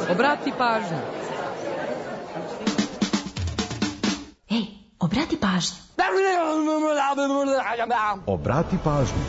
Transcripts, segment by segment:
Obrati pažnju. Ej, obrati pažnju. Obrati pažnju.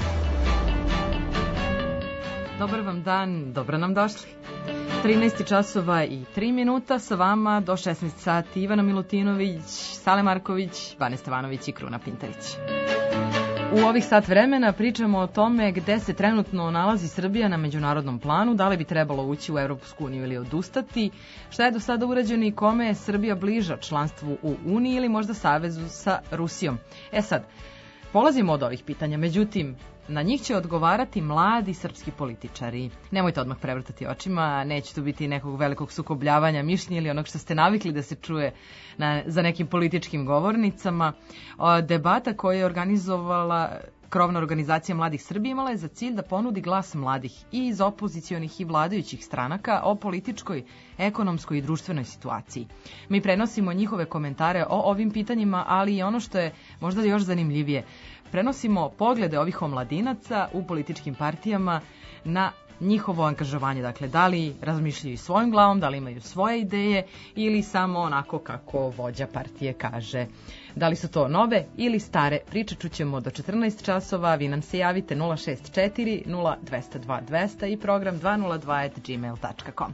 Dobar vam dan, dobro nam došli. 13 časova i 3 minuta, sa vama do 16 sati Ivana Milutinović, Sale Marković, Bane Stevanović i Kruna Pintarić. U ovih sat vremena pričamo o tome gde se trenutno nalazi Srbija na međunarodnom planu, da li bi trebalo ući u Evropsku uniju ili odustati, šta je do sada urađeno i kome je Srbija bliža članstvu u Uniji ili možda savezu sa Rusijom. Sad, polazimo od ovih pitanja, međutim, na njih će odgovarati mladi srpski političari. Nemojte odmah prevrtati očima, neće tu biti nekog velikog sukobljavanja mišljenja ili onog što ste navikli da se čuje za nekim političkim govornicama. Debata koju je organizovala krovna organizacija Mladih Srbije imala je za cilj da ponudi glas mladih i iz opozicionih i vladajućih stranaka o političkoj, ekonomskoj i društvenoj situaciji. Mi prenosimo njihove komentare o ovim pitanjima, ali i ono što je možda još zanimljivije, prenosimo poglede ovih omladinaca u političkim partijama na njihovo angažovanje. Dakle, da li razmišljaju svojim glavom, da li imaju svoje ideje ili samo onako kako vođa partije kaže. Da li su to nove ili stare? Priče čućemo do 14 časova. Vi nam se javite 064 0202 200 i program 202@gmail.com.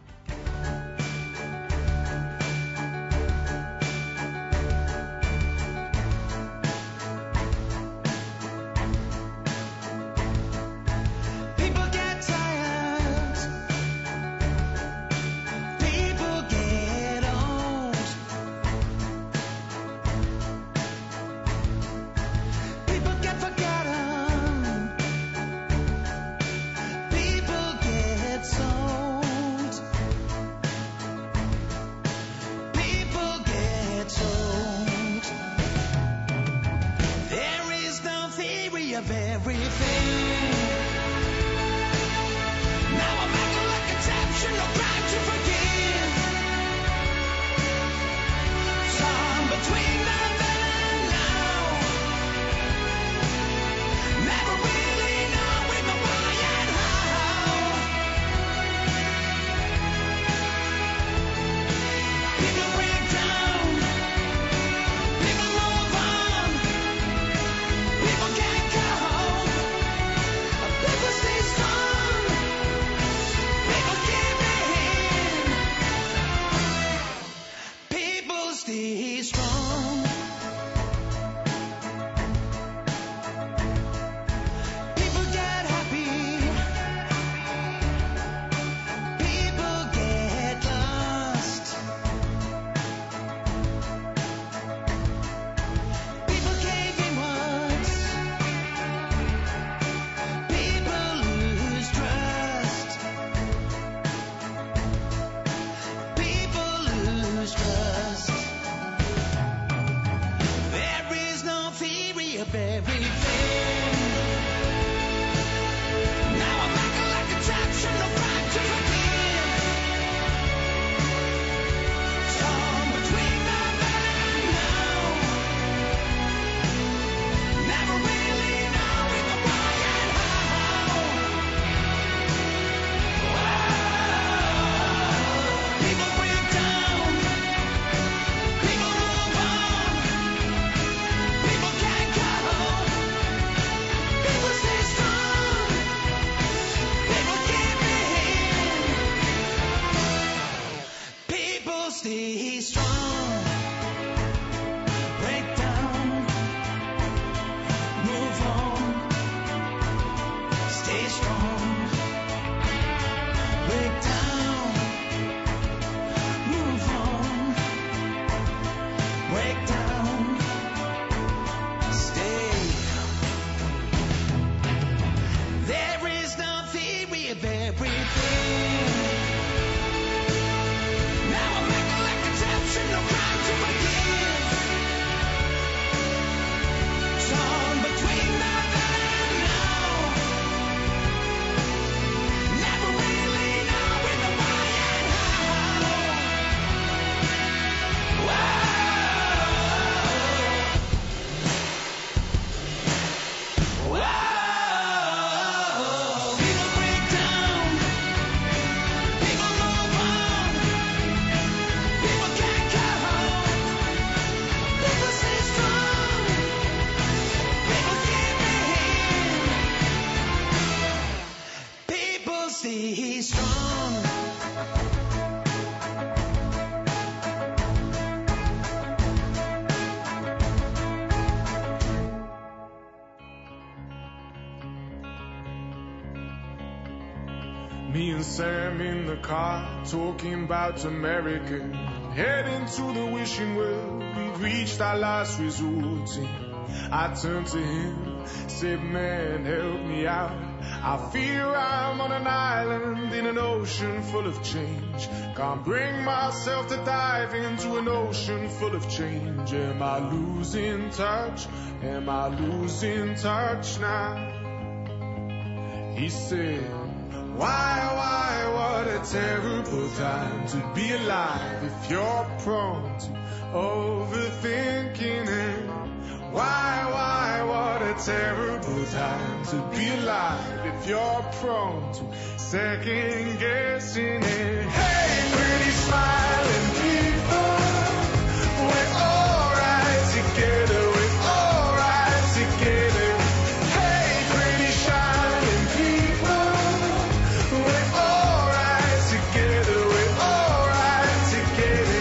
be strong. Me and Sam in the car, talking about America, heading to the wishing well. We've reached our last resort. I turned to him, said, man, help me out. I fear I'm on an island in an ocean full of change. Can't bring myself to dive into an ocean full of change. Am I losing touch? Am I losing touch now? He said, why, what a terrible time to be alive if you're prone to overthinking it. Why, what a terrible time to be alive if you're prone to second guessing it. Hey, pretty smiling people, we're alright together, we're alright together. Hey, pretty shining people, we're alright together, we're alright together.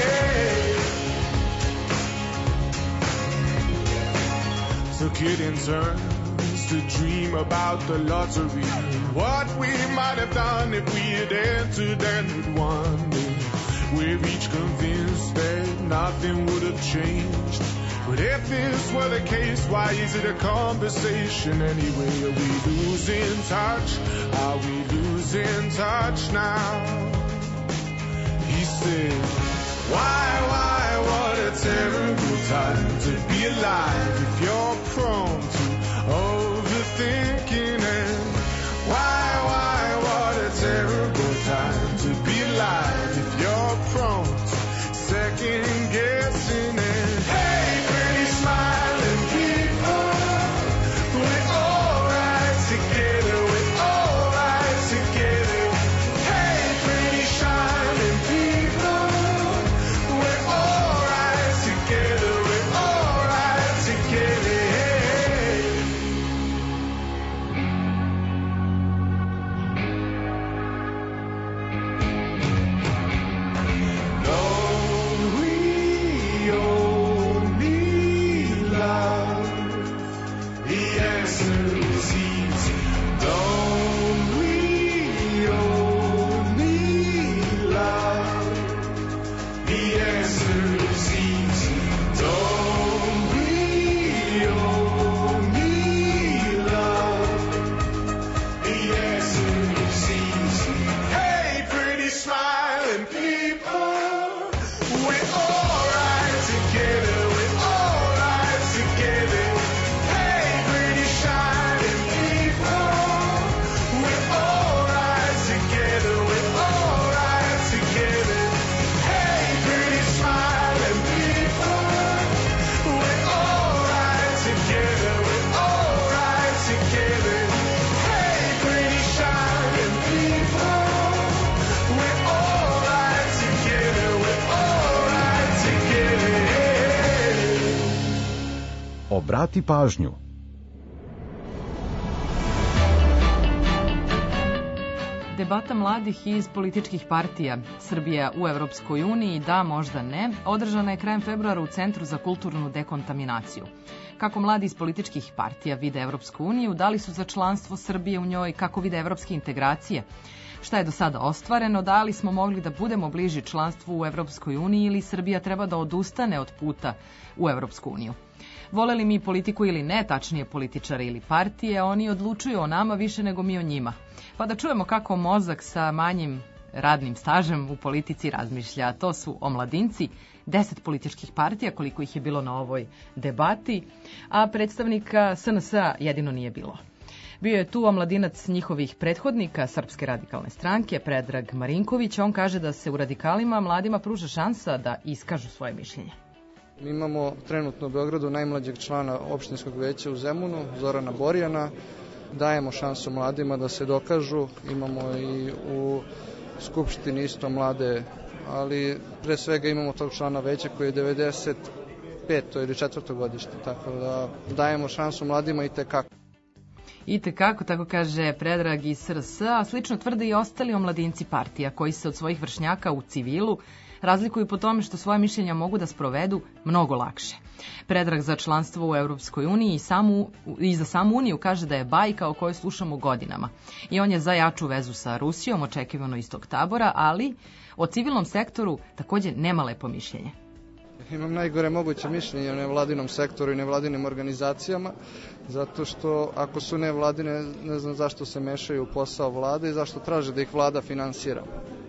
Took it in turns to dream about the lottery, what we might have done if we had entered and we'd won it. We're each convinced that nothing would have changed, but if this were the case, why is it a conversation anyway? Are we losing touch? Are we losing touch now? He said, why, what a terrible time to be alive if you're prone to overthinking it. Why, what a terrible time to be alive if you're prone to second guessing it. Hey, pretty smiling people, we're alright together, we're alright together. Hey, pretty shining people, we're alright together, we're alright together. Don't we only love? The answer is easy. Don't we only love? The answer is easy. Don't we only love? The answer is easy. Hey, pretty smiling people, we're alright together, we're alright together. Hey, pretty shining people, we're alright together, we're alright together. Hey, pretty smiling people, we're alright together, we're alright together. Hey, pretty shining people, we're alright together, we're alright together. Obrati pažnju. Debata mladih iz političkih partija Srbija u Evropskoj uniji, da, možda ne, održana je krajem februara u Centru za kulturnu dekontaminaciju. Kako mladi iz političkih partija vide Evropsku uniju, da li su za članstvo Srbije u njoj, kako vide evropske integracije, šta je do sada ostvareno, da li smo mogli da budemo bliži članstvu u Evropskoj uniji ili Srbija treba da odustane od puta u Evropsku uniju. Voleli mi politiku ili ne, tačnije političare ili partije, oni odlučuju o nama više nego mi o njima. Pa da čujemo kako mozak sa manjim radnim stažem u politici razmišlja. To su omladinci, 10 političkih partija, koliko ih je bilo na ovoj debati, a predstavnika SNS-a jedino nije bilo. Bio je tu omladinac njihovih prethodnika, Srpske radikalne stranke, Predrag Marinković. On kaže da se u radikalima mladima pruža šansa da iskažu svoje mišljenje. Mi imamo trenutno u Beogradu najmlađeg člana opštinskog veća u Zemunu, Zorana Borjana. Dajemo šansu mladima da se dokažu. Imamo i u Skupštini isto mlade, ali pre svega imamo tog člana veća koji je 95. ili 4. godište, tako da dajemo šansu mladima i tekako. I tekako, tako kaže Predrag iz SRS, a slično tvrde i ostali omladinci partija, koji se od svojih vršnjaka u civilu razlikuju po tome što svoje mišljenja mogu da sprovedu mnogo lakše. Predrag za članstvo u Europskoj uniji i za samu Uniju kaže da je bajka o kojoj slušamo godinama. I on je za jaču vezu sa Rusijom, očekivano iz tog tabora, ali o civilnom sektoru takođe nema lepo mišljenje. Imam najgore moguće mišljenje o nevladinom sektoru i nevladinim organizacijama, zato što ako su nevladine, ne znam zašto se mešaju u posao vlade i zašto traže da ih vlada finansira.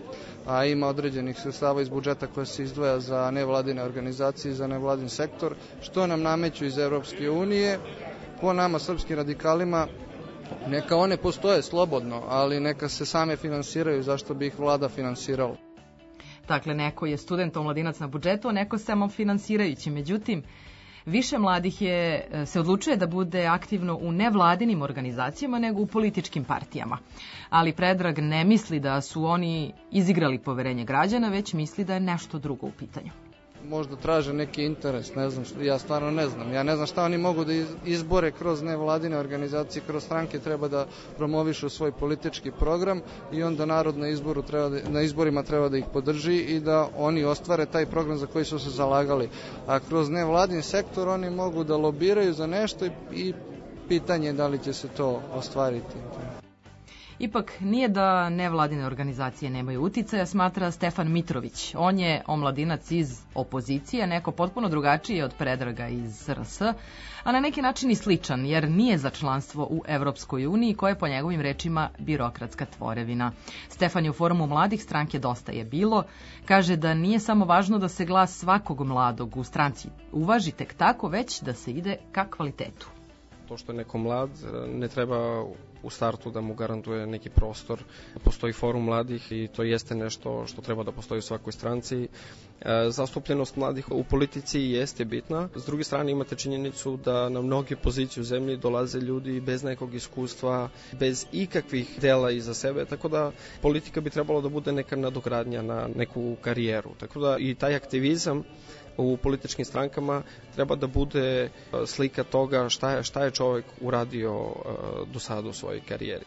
A ima određenih sredstava iz budžeta koje se izdvaja za nevladine organizacije i za nevladin sektor, što nam nameću iz Evropske unije. Po nama, srpskim radikalima, neka one postoje slobodno, ali neka se same finansiraju, zašto bi ih vlada finansirala. Dakle, neko je student omladinac na budžetu, a neko samofinansirajući. Međutim, više mladih se odlučuje da bude aktivno u nevladinim organizacijama nego u političkim partijama. Ali Predrag ne misli da su oni izigrali poverenje građana, već misli da je nešto drugo u pitanju. Možda traže neki interes, ne znam, ja stvarno ne znam. Ja ne znam šta oni mogu da izbore kroz nevladine organizacije, kroz stranke treba da promovišu svoj politički program i onda narod na izborima treba da ih podrži i da oni ostvare taj program za koji su se zalagali. A kroz nevladin sektor oni mogu da lobiraju za nešto i pitanje je da li će se to ostvariti. Ipak nije da nevladine organizacije nemaju uticaja, smatra Stefan Mitrović. On je omladinac iz opozicije, neko potpuno drugačiji od Predraga iz SRS, a na neki način i sličan, jer nije za članstvo u Evropskoj uniji, koja je po njegovim rečima birokratska tvorevina. Stefan je u forumu mladih stranke Dosta je bilo, kaže da nije samo važno da se glas svakog mladog u stranci uvaži tek tako, već da se ide ka kvalitetu. To što je neko mlad, ne treba u startu da mu garantuje neki prostor. Postoji forum mladih i to jeste nešto što treba da postoji u svakoj stranci. Zastupljenost mladih u politici jeste bitna. S druge strane imate činjenicu da na mnoge pozicije u zemlji dolaze ljudi bez nekog iskustva, bez ikakvih dela iza sebe, tako da politika bi trebalo da bude neka nadogradnja na neku karijeru. Tako da i taj aktivizam u političkim strankama treba da bude slika toga šta je čovjek uradio do sada u svojoj karijeri.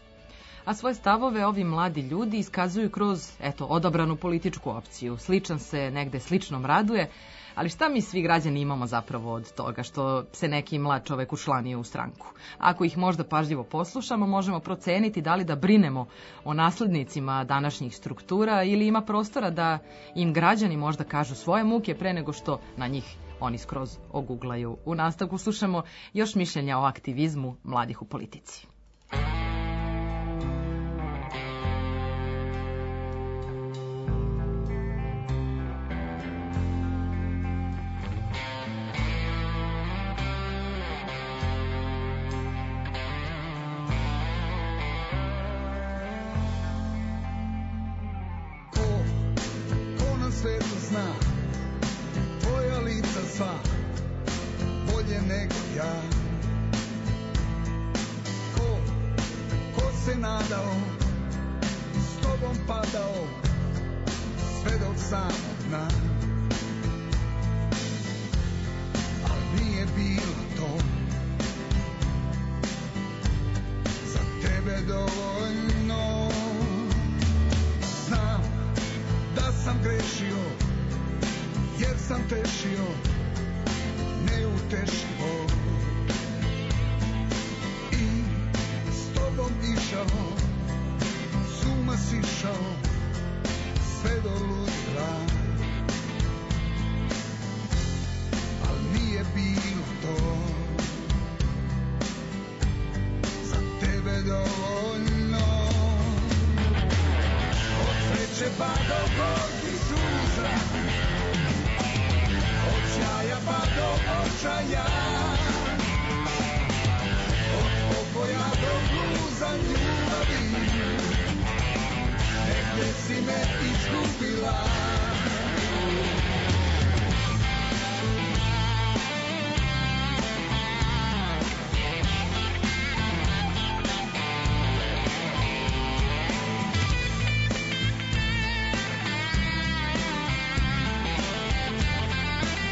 A svoje stavove ovi mladi ljudi iskazuju kroz, odabranu političku opciju. Sličan se negde sličnom raduje, ali šta mi svi građani imamo zapravo od toga što se neki mlad čovek učlanio u stranku? Ako ih možda pažljivo poslušamo, možemo proceniti da li da brinemo o naslednicima današnjih struktura ili ima prostora da im građani možda kažu svoje muke pre nego što na njih oni skroz oguglaju. U nastavku slušamo još mišljenja o aktivizmu mladih u politici.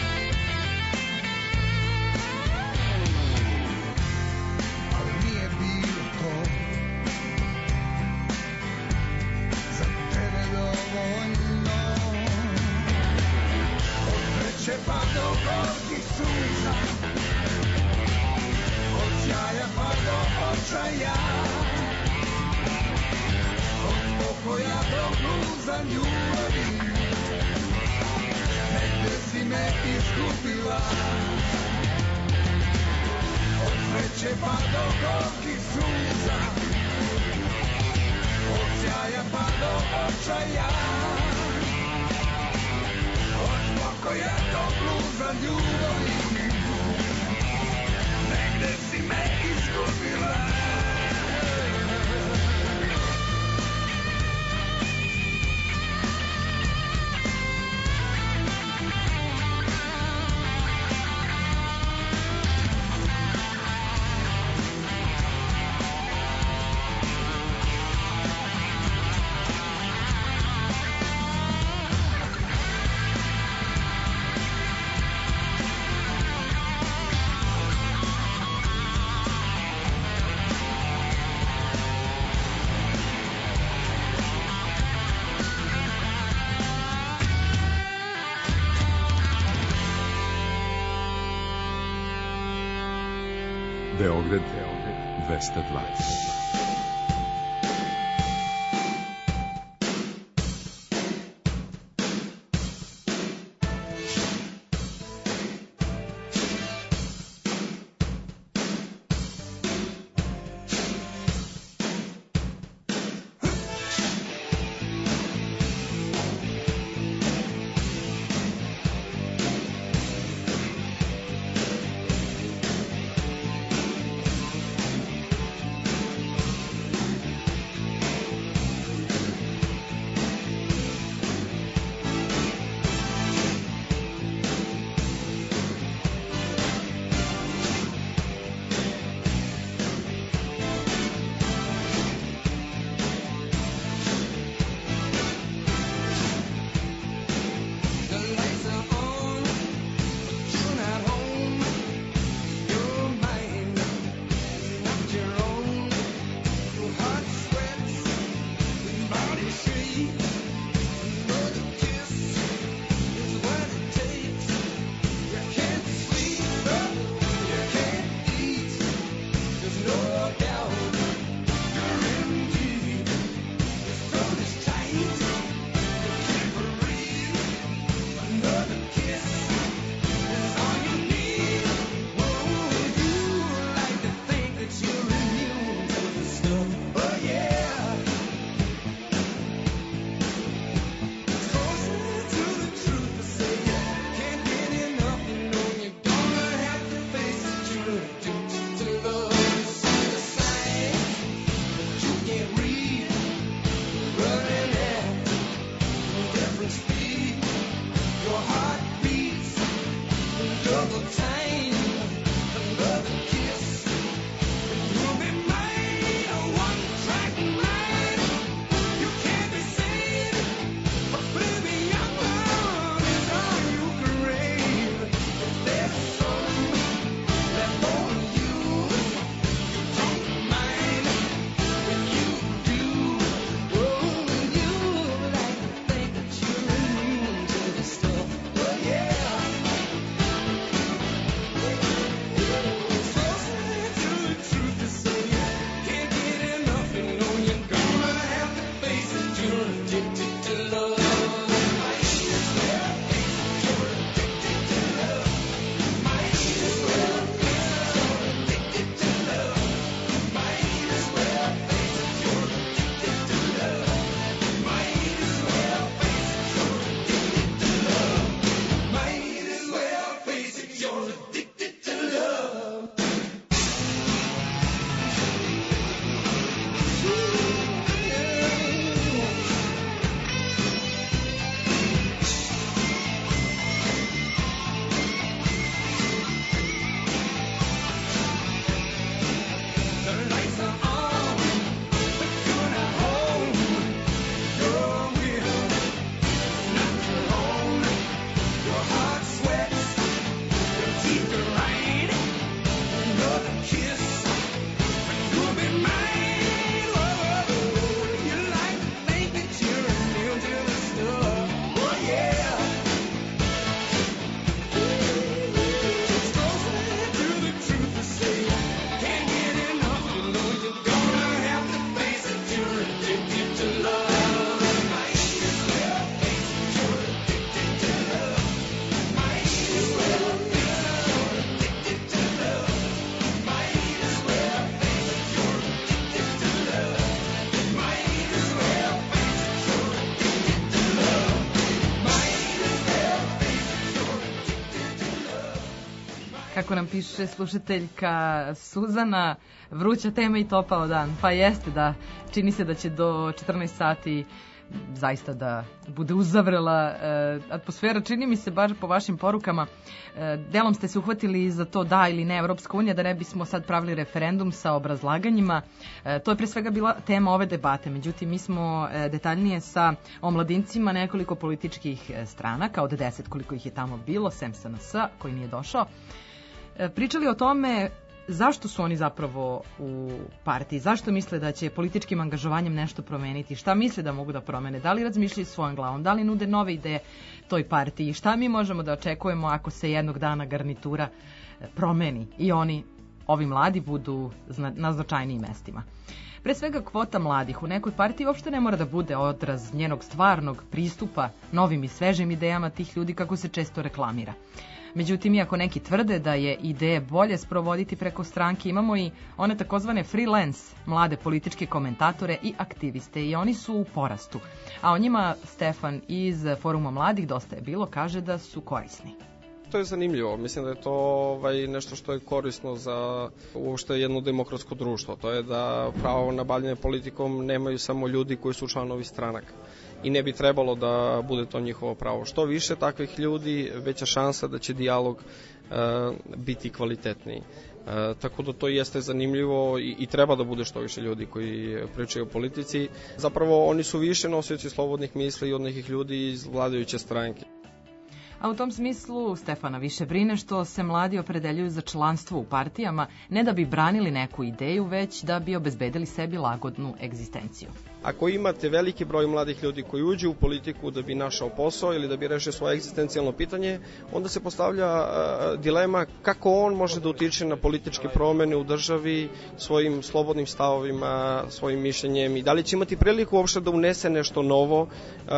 Nije bilo pa do gorkih suza, od sjaja pa do očaja, od pokoja do bluza ljubavi, negde si me izgubila. Od sreće pa do gorkih suza, od sjaja pa do očaja, od pokoja do bluza ljubavi, negde si me izgubila. Beograd 220. kako nam piše slušateljka Suzana, vruća tema i topao dan. Pa jeste, da, čini se da će do 14 sati zaista da bude uzavrela atmosfera. Čini mi se, bar po vašim porukama, delom ste se uhvatili za to da ili ne Evropska unija, da ne bismo sad pravili referendum sa obrazlaganjima. To je pre svega bila tema ove debate. Međutim, mi smo detaljnije sa omladincima nekoliko političkih stranaka, od 10 koliko ih je tamo bilo, sem SNS koji nije došao, pričali o tome zašto su oni zapravo u partiji, zašto misle da će političkim angažovanjem nešto promeniti, šta misle da mogu da promene, da li razmišljaju svojom glavom, da li nude nove ideje toj partiji, šta mi možemo da očekujemo ako se jednog dana garnitura promeni i oni, ovi mladi, budu na značajnijim mestima. Pre svega, kvota mladih u nekoj partiji uopšte ne mora da bude odraz njenog stvarnog pristupa novim i svežim idejama tih ljudi kako se često reklamira. Međutim, iako neki tvrde da je ideje bolje sprovoditi preko stranke, imamo i one takozvane freelance mlade političke komentatore i aktiviste i oni su u porastu. A o njima Stefan iz Foruma mladih Dosta je bilo kaže da su korisni. To je zanimljivo. Mislim da je to nešto što je korisno za uopšte jedno demokratsko društvo. To je da pravo na bavljanje politikom nemaju samo ljudi koji su članovi stranaka. I ne bi trebalo da bude to njihovo pravo. Što više takvih ljudi, veća šansa da će dijalog biti kvalitetniji. Tako da to jeste zanimljivo i treba da bude što više ljudi koji pričaju o politici. Zapravo oni su više nosioci slobodnih misli od nekih ljudi iz vladajuće stranke. A u tom smislu Stefana više brine što se mladi opredeljuju za članstvo u partijama, ne da bi branili neku ideju, već da bi obezbedili sebi lagodnu egzistenciju. Ako imate veliki broj mladih ljudi koji uđu u politiku da bi našao posao ili da bi rešio svoje egzistencijalno pitanje, onda se postavlja dilema kako on može da utiče na političke promene u državi svojim slobodnim stavovima, svojim mišljenjem i da li će imati priliku uopšte da unese nešto novo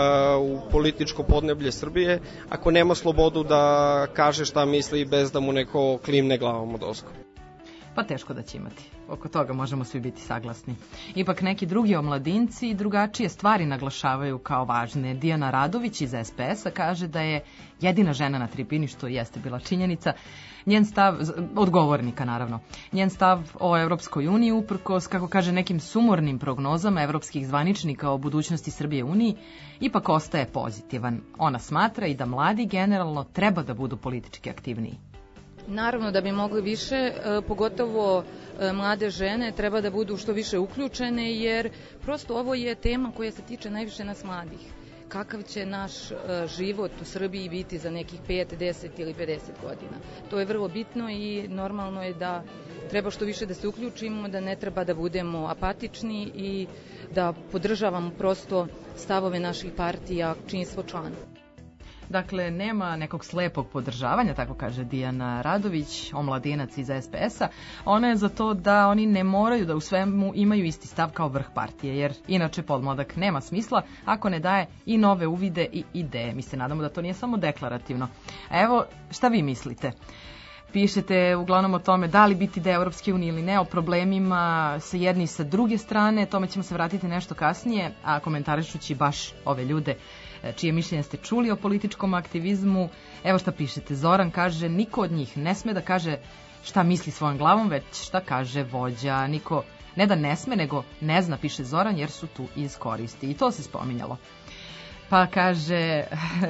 u političko podneblje Srbije ako nema slobodu da kaže šta misli bez da mu neko klimne glavom od ozgo. Pa teško da će imati. Oko toga možemo svi biti saglasni. Ipak neki drugi omladinci drugačije stvari naglašavaju kao važne. Dijana Radović iz SPS-a kaže da je jedina žena na tribini, što jeste bila činjenica. Njen stav, odgovornika naravno, njen stav o Evropskoj uniji, uprkos, kako kaže, nekim sumornim prognozama evropskih zvaničnika o budućnosti Srbije uniji, ipak ostaje pozitivan. Ona smatra i da mladi generalno treba da budu politički aktivniji. Naravno da bi mogli više, pogotovo mlade žene treba da budu što više uključene, jer prosto ovo je tema koja se tiče najviše nas mladih. Kakav će naš život u Srbiji biti za nekih 5, 10 ili 50 godina. To je vrlo bitno i normalno je da treba što više da se uključimo, da ne treba da budemo apatični i da podržavamo prosto stavove naših partija čini svo člana. Dakle, nema nekog slepog podržavanja, tako kaže Dijana Radović, omladinac iz SPS-a. Ona je za to da oni ne moraju da u svemu imaju isti stav kao vrh partije, jer inače podmladak nema smisla ako ne daje i nove uvide i ideje. Mi se nadamo da to nije samo deklarativno. A evo, šta vi mislite? Pišete uglavnom o tome da li biti deo Evropske unije ili ne, o problemima sa jedne i sa druge strane, tome ćemo se vratiti nešto kasnije, a komentarišući baš ove ljude čije mišljenje ste čuli o političkom aktivizmu. Evo šta pišete. Zoran kaže, niko od njih ne sme da kaže šta misli svojom glavom, već šta kaže vođa. Niko ne da ne sme, nego ne zna, piše Zoran, jer su tu iz koristi. I to se spominjalo. Pa kaže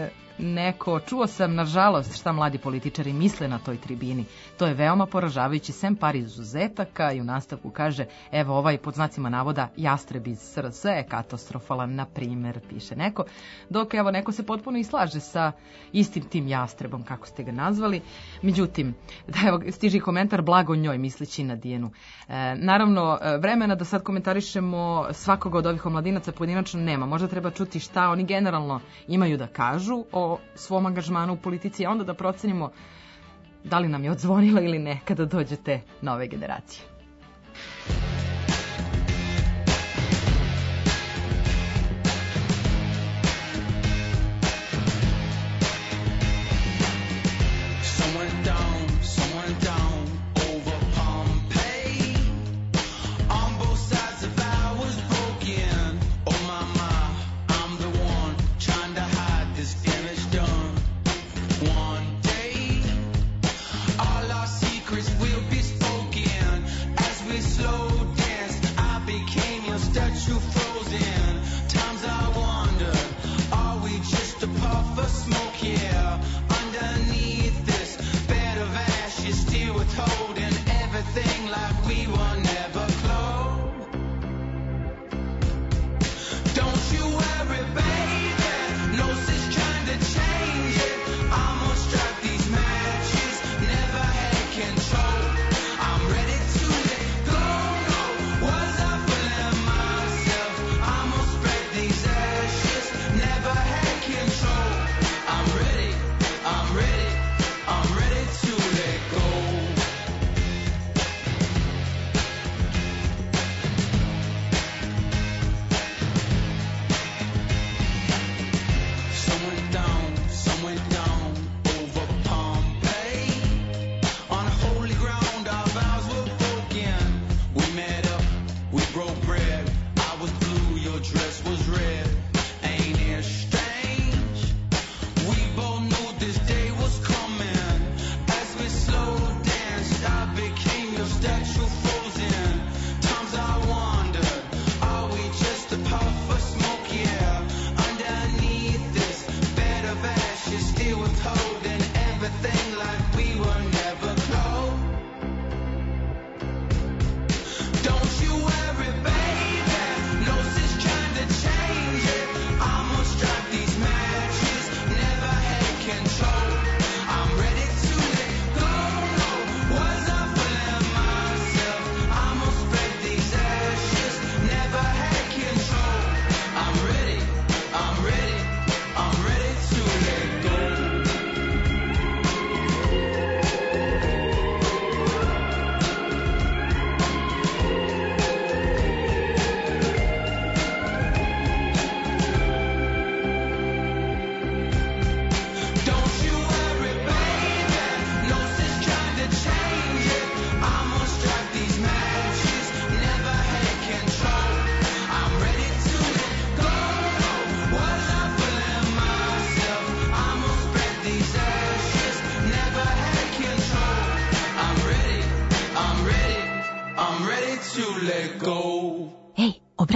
neko, čuo sam nažalost šta mladi političari misle na toj tribini. To je veoma poražavajući, sem par izuzetaka, i u nastavku kaže, evo ovaj pod znacima navoda jastreb iz SRS je katastrofalan, na primer, piše neko, dok evo neko se potpuno i slaže sa istim tim jastrebom, kako ste ga nazvali. Međutim, evo stiže komentar blago njoj, misleći na Dijenu. Naravno, vremena da sad komentarišemo svakoga od ovih omladinaca pojedinačno nema. Možda treba čuti šta oni generalno imaju da kažu o svom angažmanu u politici, a onda da procenimo da li nam je odzvonilo ili ne kada dođete nove generacije. All I see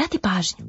obrati pažnju.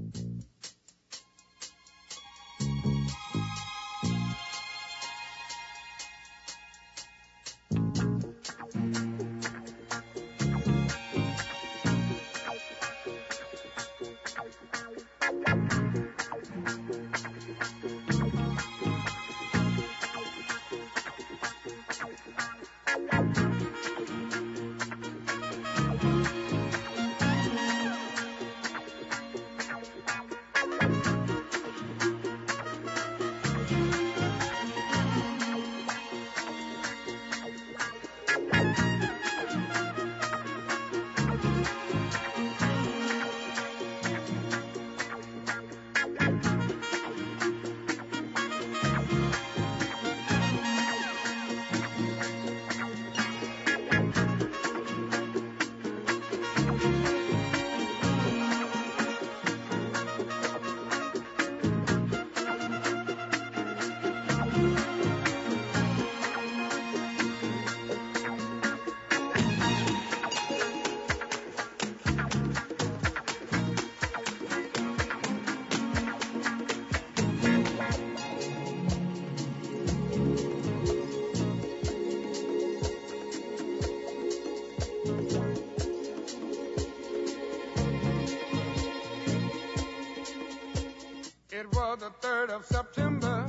It was the 3rd of September.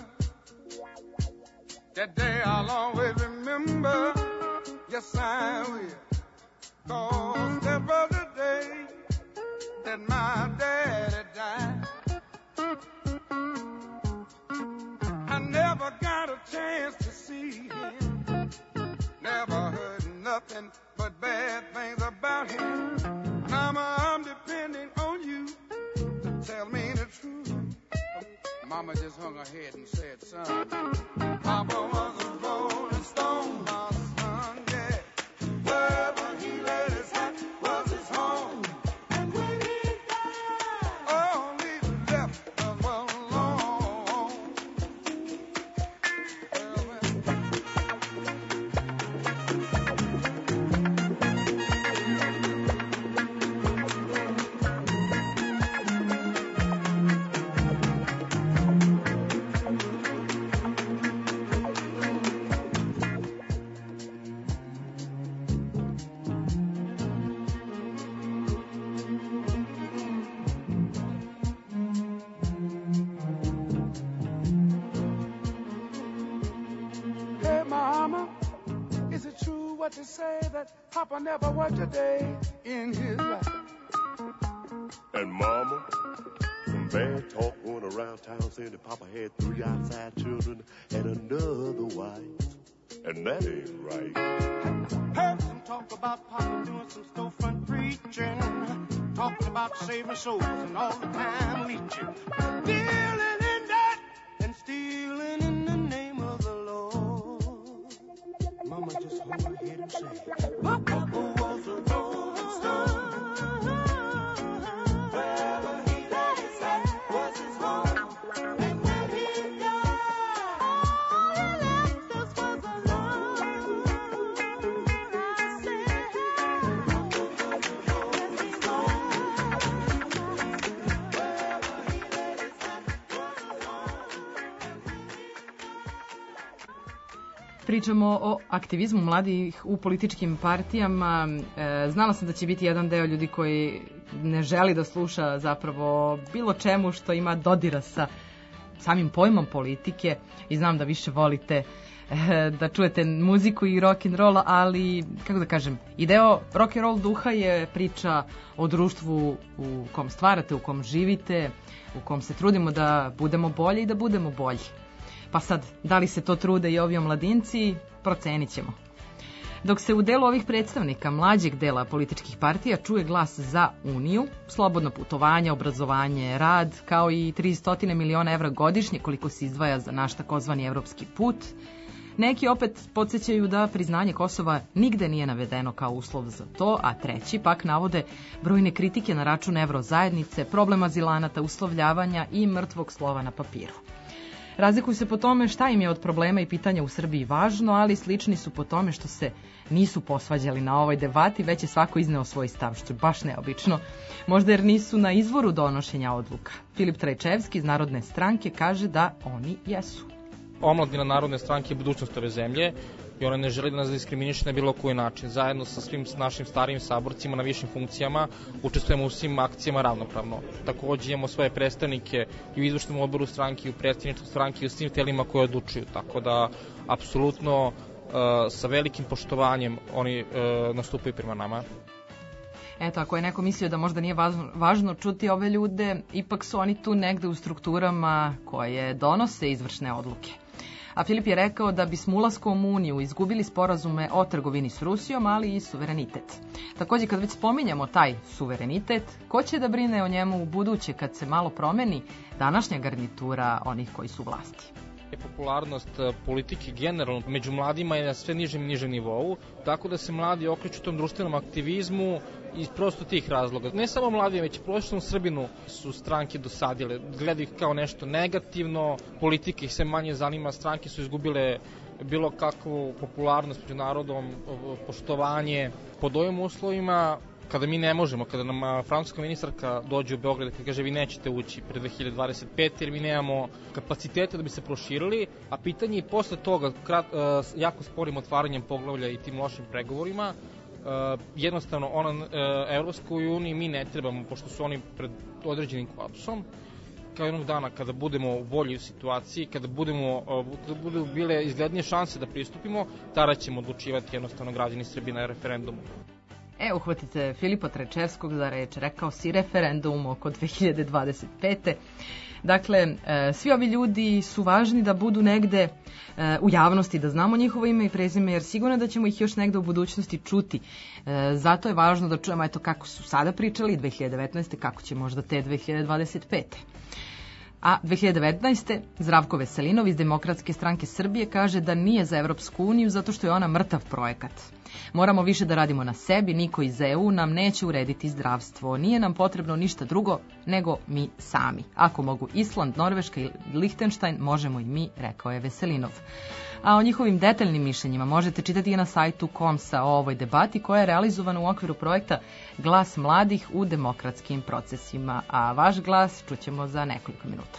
That day I'll always remember. Yes, I will. 'Cause that was the day that my daddy died. I never got a chance to see him. Never heard nothing but bad things about him. Mama, I'm depending on you to tell me the truth. Mama just hung her head and said, son, Papa was a rolling stone, my son, yeah. Wherever he laid his hat was his home. And when he died, all he left us was alone. What to say that Papa never worked a day in his life. And Mama, some bad talk going around town saying that Papa had 3 outside children and another wife. And that ain't right. Heard some talk about Papa doing some storefront preaching, talking about saving souls and all the time leeching, dealing in that and stealing in the name of the Lord. Mama just hung her head and said, Papa was a rolling stone. Wherever he laid his hat was his home. And when he died, all he left us was alone. I said, Papa was a rolling stone. Wherever he laid his hat was his home. Pričamo o aktivizmu mladih u političkim partijama. Znala sam da će biti jedan deo ljudi koji ne želi da sluša zapravo bilo čemu što ima dodira sa samim pojmom politike i znam da više volite da čujete muziku i rock and roll, ali kako da kažem, i deo rock and roll duha je priča o društvu u kom stvarate, u kom živite, u kom se trudimo da budemo bolji i da budemo bolji. Pa sad, da li se to trude i ovi omladinci, procenit ćemo. Dok se u delu ovih predstavnika mlađeg dela političkih partija čuje glas za Uniju, slobodno putovanje, obrazovanje, rad, kao i 300 miliona evra godišnje koliko se izdvaja za naš takozvani evropski put, neki opet podsjećaju da priznanje Kosova nigde nije navedeno kao uslov za to, a treći pak navode brojne kritike na račun evrozajednice, problem azilanata, uslovljavanja i mrtvog slova na papiru. Razlikuju se po tome šta im je od problema i pitanja u Srbiji važno, ali slični su po tome što se nisu posvađali na ovoj debati, već je svako izneo svoj stav, što je baš neobično. Možda jer nisu na izvoru donošenja odluka. Filip Trajčevski iz Narodne stranke kaže da oni jesu. Omladina Narodne stranke je budućnost ove zemlje i ona ne želi da nas diskriminiše na bilo koji način. Zajedno sa svim našim starijim saborcima na višim funkcijama učestvujemo u svim akcijama ravnopravno. Takođe imamo svoje predstavnike i u izvršnom odboru stranke, i u predstavništvu stranke i u svim telima koje odlučuju. Tako da, apsolutno, sa velikim poštovanjem oni nastupaju prema nama. Eto, ako je neko mislio da možda nije važno čuti ove ljude, ipak su oni tu negde u strukturama koje donose izvršne odluke. A Filip je rekao da bismo ulaskom u Uniju izgubili sporazume o trgovini s Rusijom, ali i suverenitet. Takođe, kad već spominjamo taj suverenitet, ko će da brine o njemu u buduće kad se malo promeni današnja garnitura onih koji su u vlasti? Popularnost politike generalno među mladima je na sve nižem i nižem nivou, tako da se mladi okreću tom društvenom aktivizmu iz prosto tih razloga. Ne samo mladi, već prosječnom Srbinu su stranke dosadile, gledaju ih kao nešto negativno, politika ih sve manje zanima, stranke su izgubile bilo kakvu popularnost među narodom, poštovanje. Pod ovim uslovima, kada mi ne možemo, kada nam francuska ministarka dođe u Beograd i kaže vi nećete ući pre 2025 jer mi nemamo kapacitete da bi se proširili, a pitanje je posle toga jako sporim otvaranjem poglavlja i tim lošim pregovorima, jednostavno Evropskoj uniji mi ne trebamo, pošto su oni pred određenim kolapsom. Kao jednog dana kada budemo u boljoj situaciji, kada budu bile izglednije šanse da pristupimo, tada ćemo odlučivati jednostavno građani Srbije na referendumu. Uhvatite Filipa Trajčevskog za reč, rekao si referendum oko 2025. Dakle, svi ovi ljudi su važni da budu negde u javnosti, da znamo njihovo ime i prezime, jer sigurno da ćemo ih još negde u budućnosti čuti. Zato je važno da čujemo kako su sada pričali 2019. kako će možda te 2025. A 2019. Zdravko Veselinov iz Demokratske stranke Srbije kaže da nije za Evropsku uniju zato što je ona mrtav projekat. Moramo više da radimo na sebi, niko iz EU nam neće urediti zdravstvo. Nije nam potrebno ništa drugo nego mi sami. Ako mogu Island, Norveška i Lihtenštajn, možemo i mi, rekao je Veselinov. A o njihovim detaljnim mišljenjima možete čitati i na sajtu KOMS-a o ovoj debati koja je realizovana u okviru projekta Glas mladih u demokratskim procesima. A vaš glas čućemo za nekoliko minuta.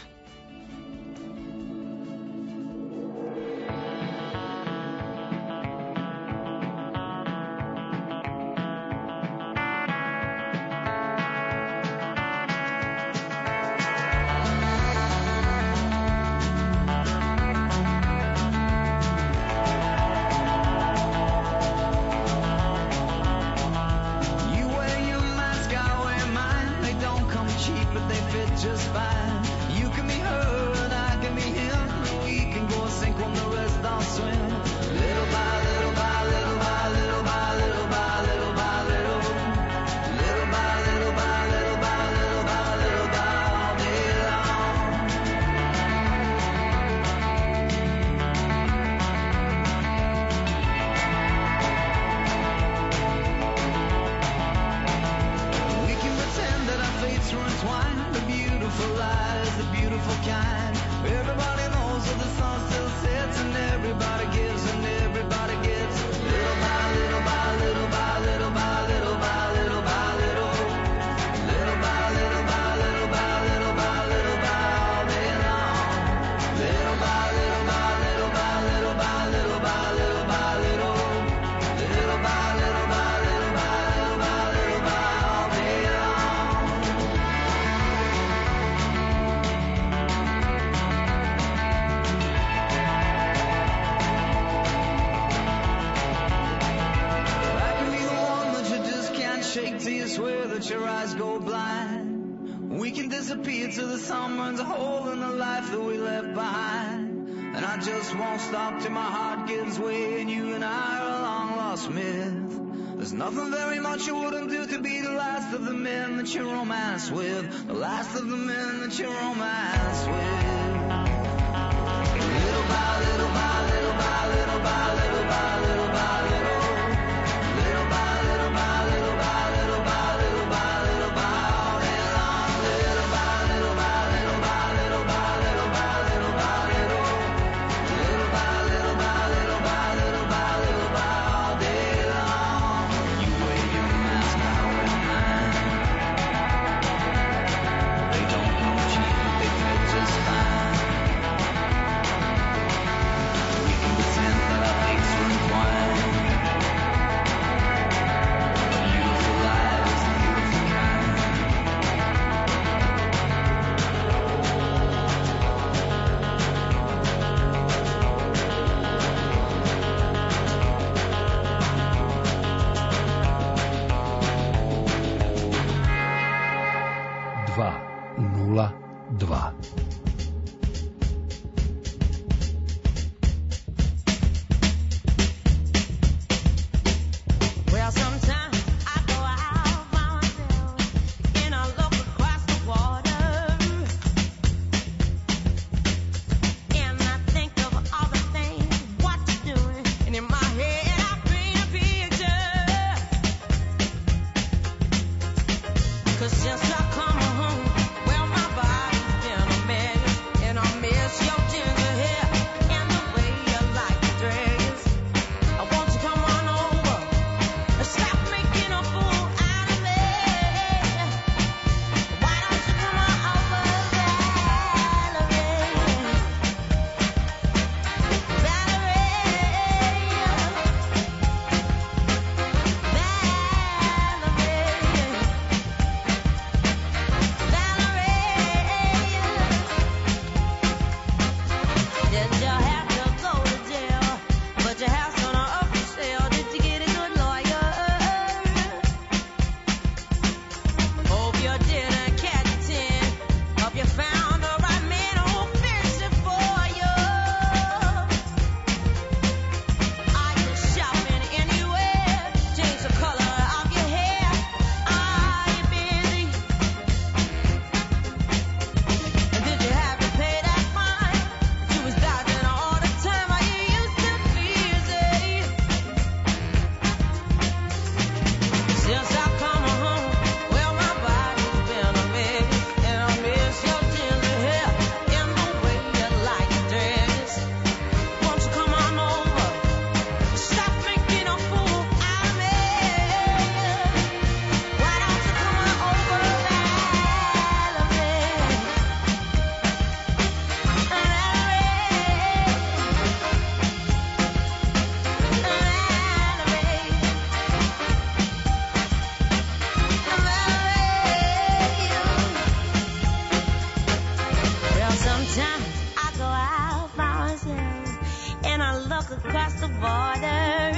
walk across the border.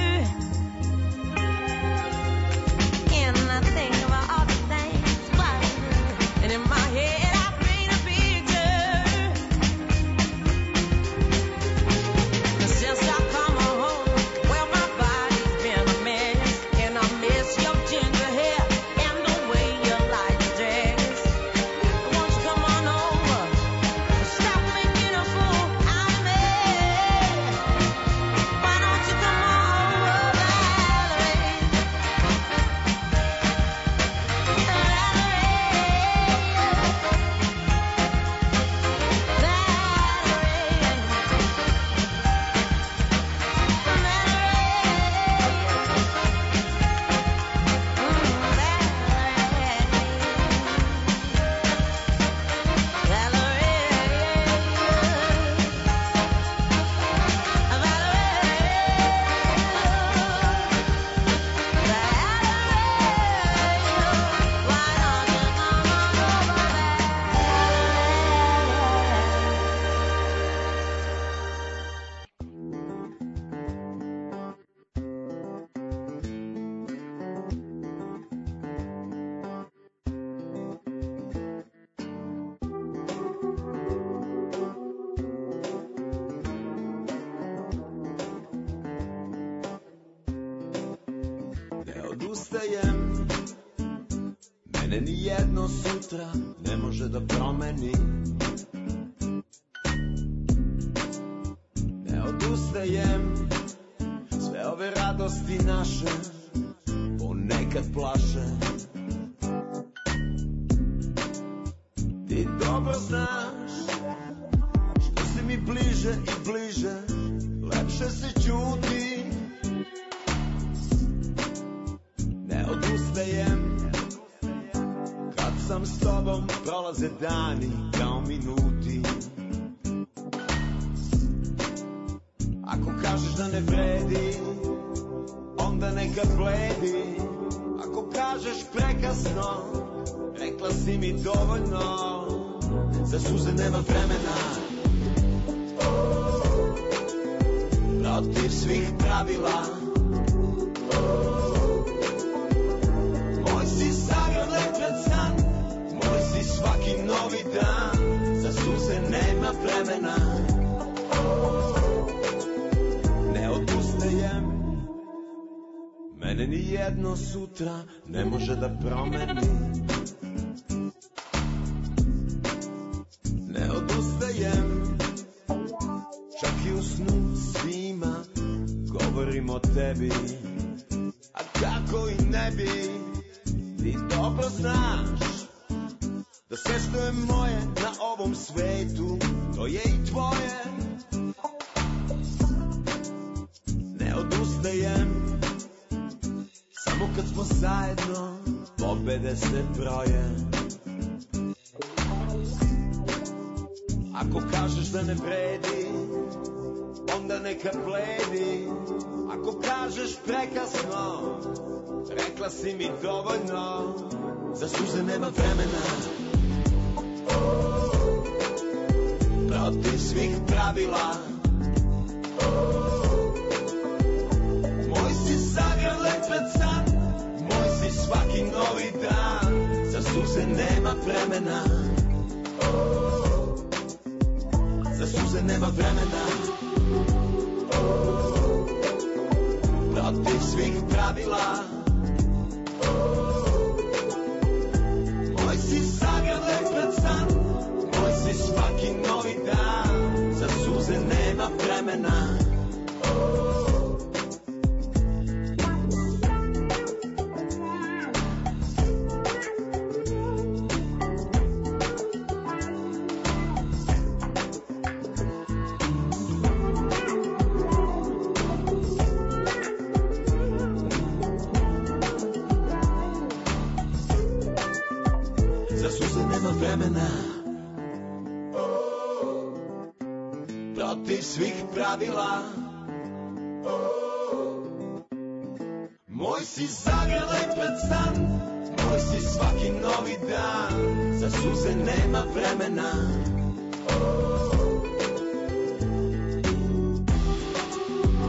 And I think about all the things flying, and in my head I paint a picture. Since I come home, well my body's been a mess, and I miss your ginger hair and the way you like to dress. Won't you come on over, stop making a fool out of me. Why don't you come on over, Valerie? Ne odustajem, mene ni jedno sutra ne može da promeni. Ne odustajem, sve ove radosti naše ponekad plaše. Ti dobro znaš, što si mi bliže i bliže, lepše se čuti. Ne odustajem, kad sam s tobom prolaze dani kao minuti. Ako kažeš da ne vredi, onda neka bledi. Ako kažeš prekasno, rekla si mi dovoljno. Za suze nema vremena, protiv svih pravila. Moj si zagrljaj pred san, moj si svaki novi dan. Za suze nema vremena, ne odustajem. Mene ni jedno sutra ne može da promeni. Ne odustajem, čak i u snu svima govorim o tebi. A kako i ne bi, ti dobro znaš da sve što je moje na ovom svetu, to je i tvoje. Ne odustajem, samo kad smo zajedno, pobede se broje. Ako kažeš da ne vredi, onda neka bledi. Ako kažeš prekasno, rekla si mi dovoljno. Za suze nema vremena, protiv svih pravila. Moj si zagrljaj pred san, moj si svaki novi dan. Za suze nema vremena, za suze nema vremena, protiv svih pravila. Moj si zagrljaj pred san, moj si svaki novi dan. Za suze nema vremena. Protiv svih pravila. Moj si zagrljaj pred san, moj si svaki novi dan. Za suze nema vremena.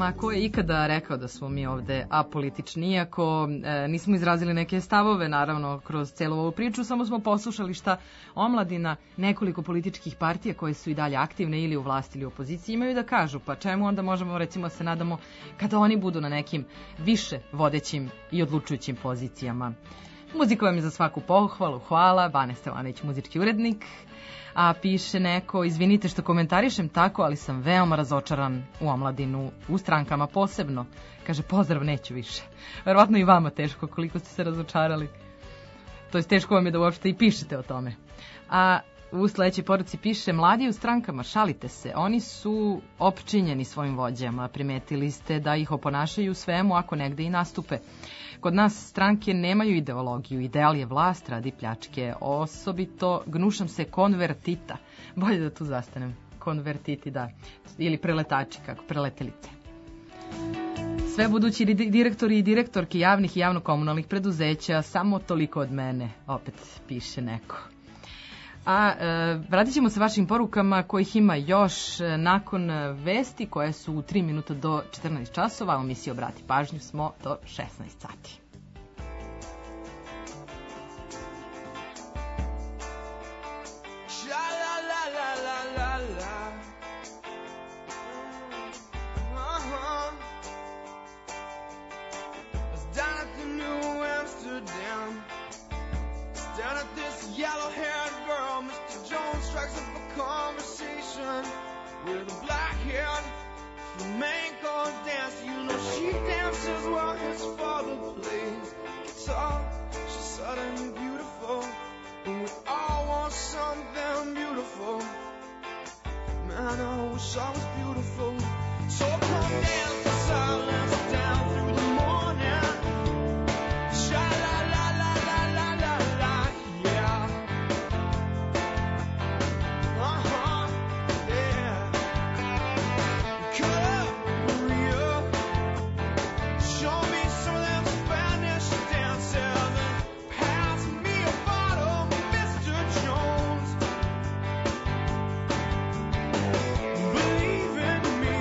Ma ko je ikada rekao da smo mi ovde apolitični, iako nismo izrazili neke stavove, naravno, kroz celu ovu priču, samo smo poslušali šta omladina nekoliko političkih partija koje su i dalje aktivne ili u vlasti ili u opoziciji imaju da kažu, pa čemu onda možemo recimo se nadamo kada oni budu na nekim više vodećim i odlučujućim pozicijama. Muzika vam je za svaku pohvalu, hvala, Bane Stevanović, muzički urednik. A piše neko, izvinite što komentarišem tako, ali sam veoma razočaran u omladinu, u strankama posebno. Kaže, pozdrav, neću više. Verovatno i vama teško, koliko ste se razočarali. To je teško vam je da uopšte i pišete o tome. A u sledećoj poruci piše, mladi u strankama, šalite se, oni su opčinjeni svojim vođama, primetili ste da ih oponašaju svemu ako negde i nastupe. Kod nas stranke nemaju ideologiju, ideal je vlast radi pljačke, osobito gnušam se konvertita. Bolje da tu zastanem, konvertiti, da, ili preletači, kako preletelice. Sve budući direktori i direktorki javnih i javno-komunalnih preduzeća, samo toliko od mene, opet piše neko. A vratit ćemo se vašim porukama kojih ima još nakon vesti koje su u 3 minuta do 14 časova. U emisiji Obrati pažnju smo do 16 sati. Down at this yellow-haired girl, Mr. Jones strikes up a conversation with a black-haired flamenco dancer. You know she dances while his father plays guitar. She's suddenly beautiful, and we all want something beautiful. Man, I wish I was beautiful. So come dance the silence down through the morning. Sha-la-la-la-la-la-la-la. Believe in me.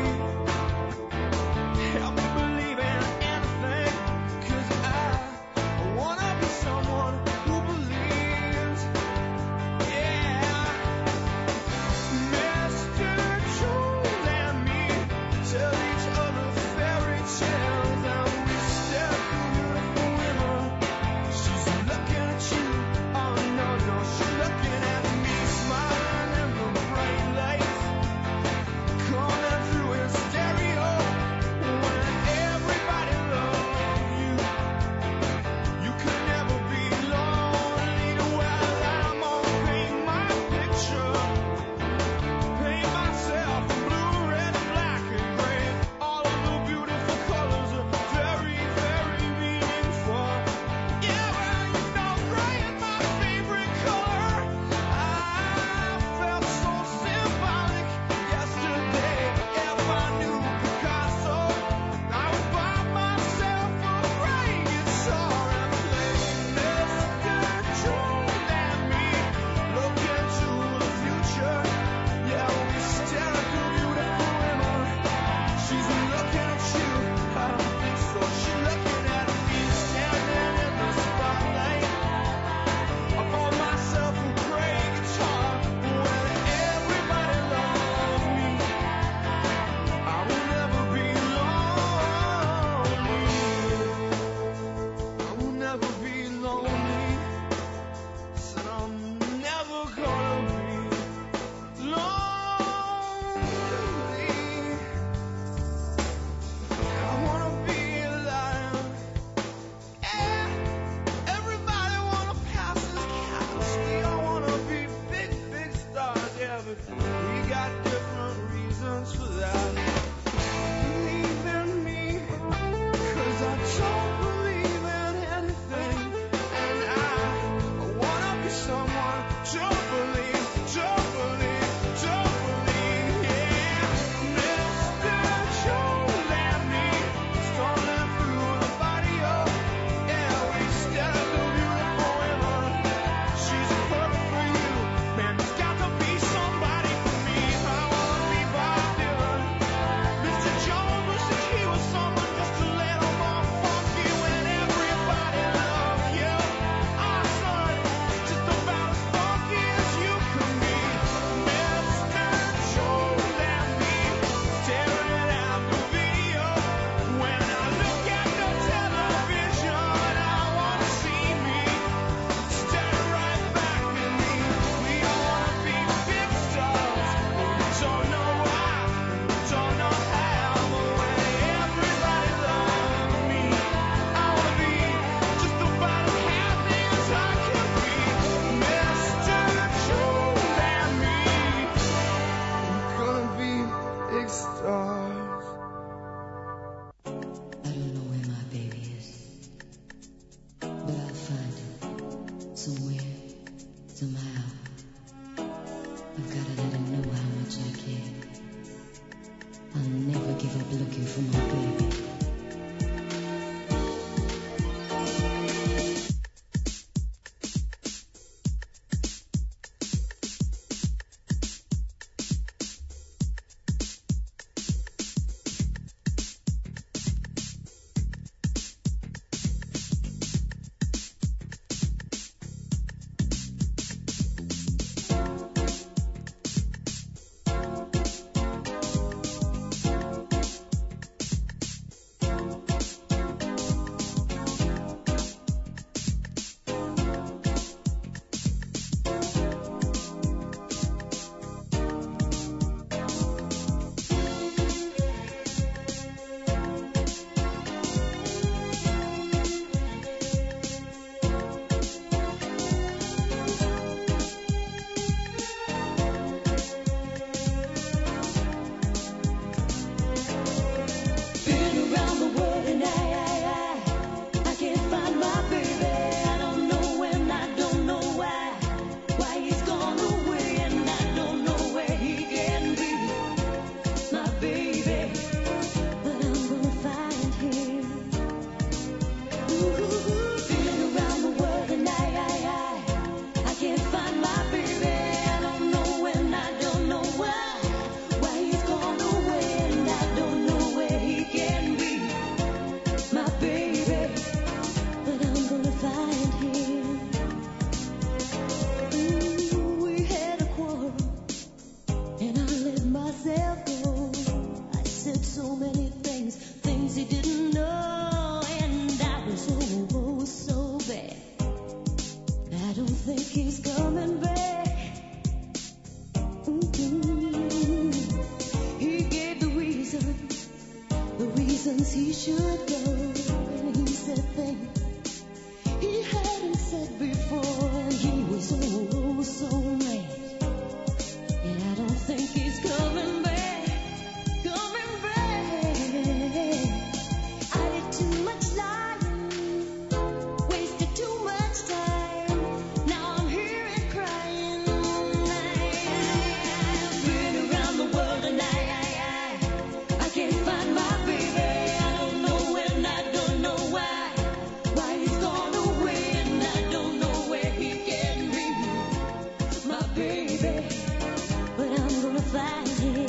baby, but I'm gonna find him.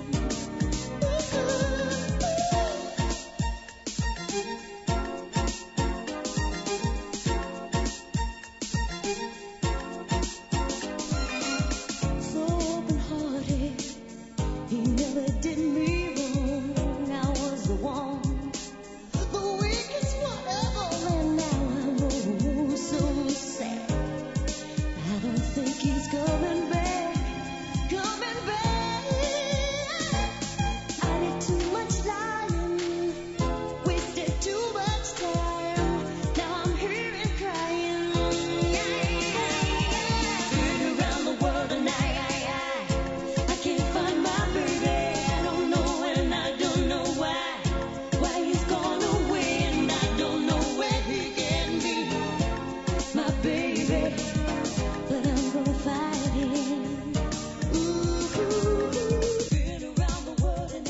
So open-hearted, he never did me wrong. I was the one, the weakest whatever, and now I'm oh so sad. I don't think he's coming back, coming back. I did too much lying, wasted too much time. Now I'm here and crying. Been around the world and I can't find my baby. I don't know and I don't know why he's gone away, and I don't know where he can be, my baby. But I'm gonna find him. Ooh, been around the world and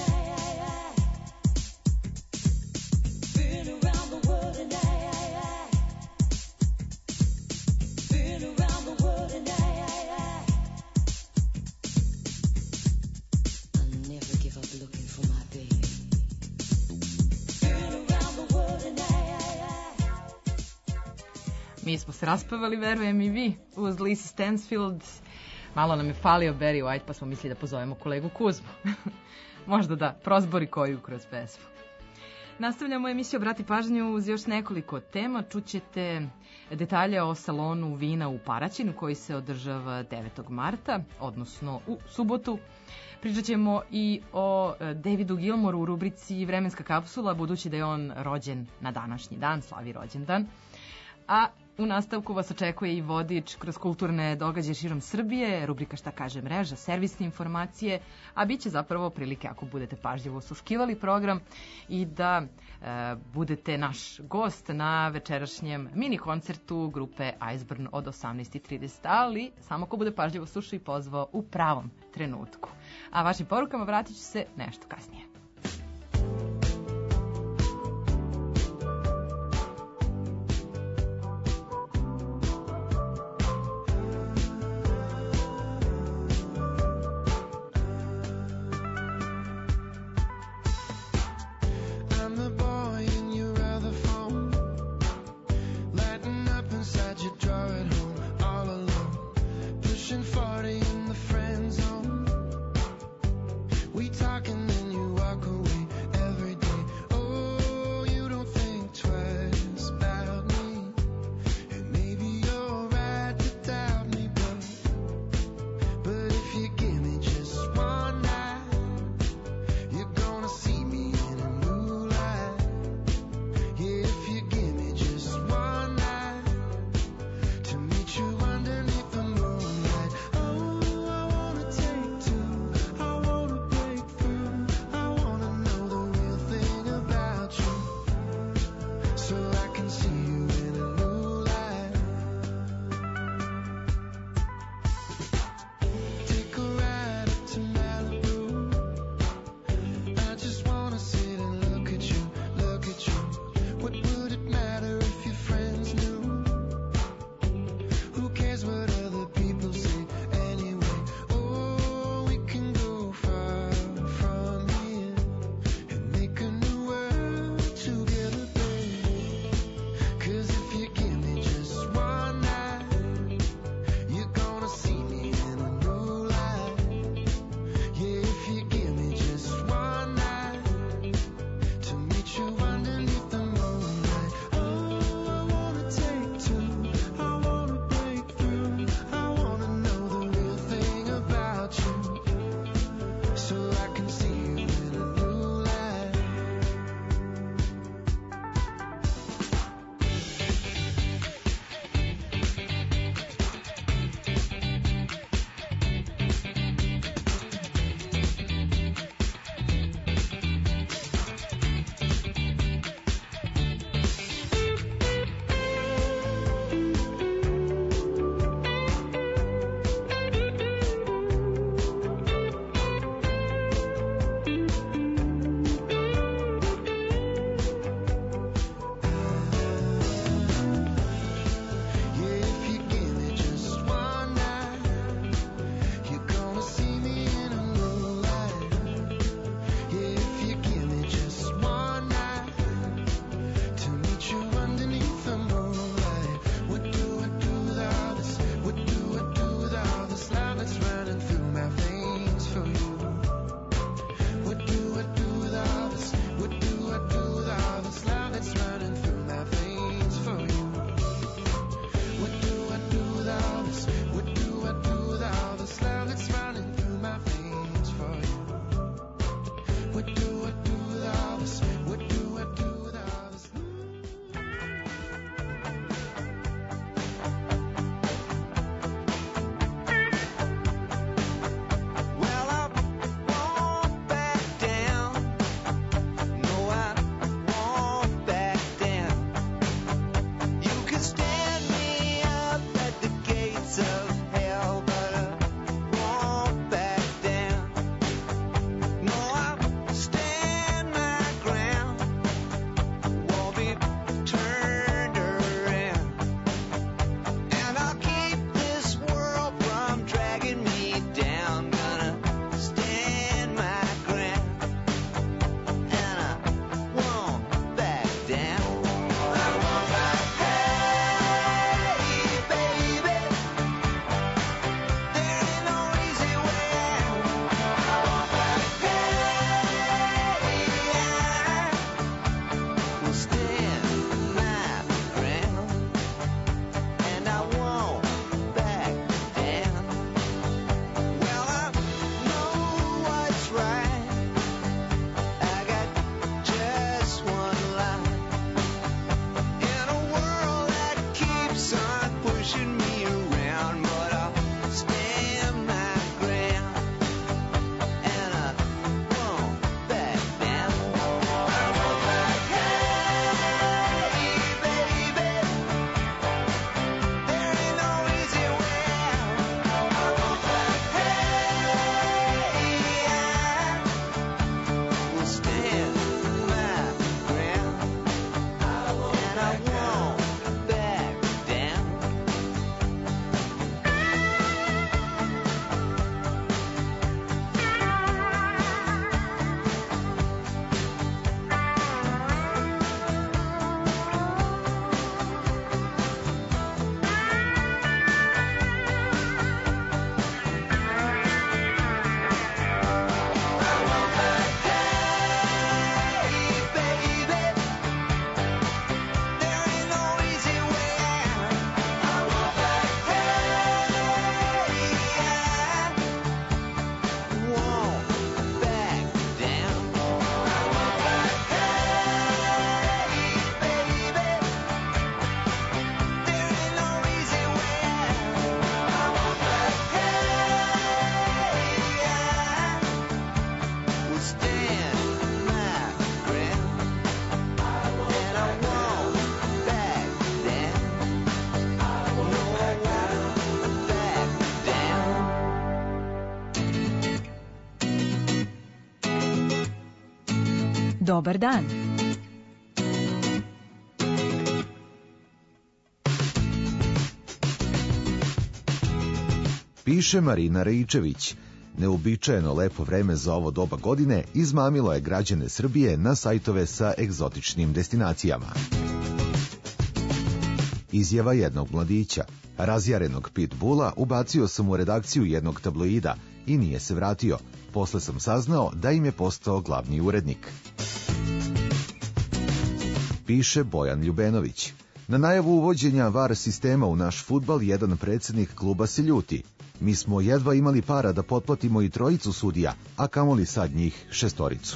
been around the world and been around the world and I'll never give up looking for my baby. Been around the world and Mi smo se raspevali, verujem i vi, uz Lisa Stansfield. Malo nam je falio Barry White, pa smo mislili da pozovemo kolegu Kuzmu. Možda da prozbori koju kroz pesmu. Nastavljamo emisiju Obrati pažnju uz još nekoliko tema. Čućete detalje o salonu vina u Paraćinu koji se održava 9. marta, odnosno u subotu. Pričat ćemo i o Davidu Gilmoru u rubrici Vremenska kapsula, budući da je on rođen na današnji dan, slavi rođendan. A u nastavku vas očekuje i vodič kroz kulturne događaje širom Srbije, rubrika Šta kaže mreža, servisne informacije, a bit će zapravo prilike ako budete pažljivo osluškivali program i da budete naš gost na večerašnjem mini koncertu grupe Iceburn od 18:30, ali samo ko bude pažljivo slušao i pozvao u pravom trenutku. A vašim porukama vratit ću se nešto kasnije. I'm the boy in your other phone, lighting up inside your drawer at home, all alone, pushing 40 in the friend zone. We talk and then you walk Dobar dan. Piše Marina Raičević. Neuobičajeno lepo vreme za ovo doba godine izmamilo je građane Srbije na sajtove sa egzotičnim destinacijama. Izjava jednog mladića. Razjarenog pitbula ubacio sam u redakciju jednog tabloida i nije se vratio. Posle sam saznao da im je postao glavni urednik. Piše Bojan Ljubenović. Na najavu uvođenja VAR sistema u naš fudbal jedan predsednik kluba se ljuti. Mi smo jedva imali para da potplatimo i 3 sudija, a kamoli sad njih 6.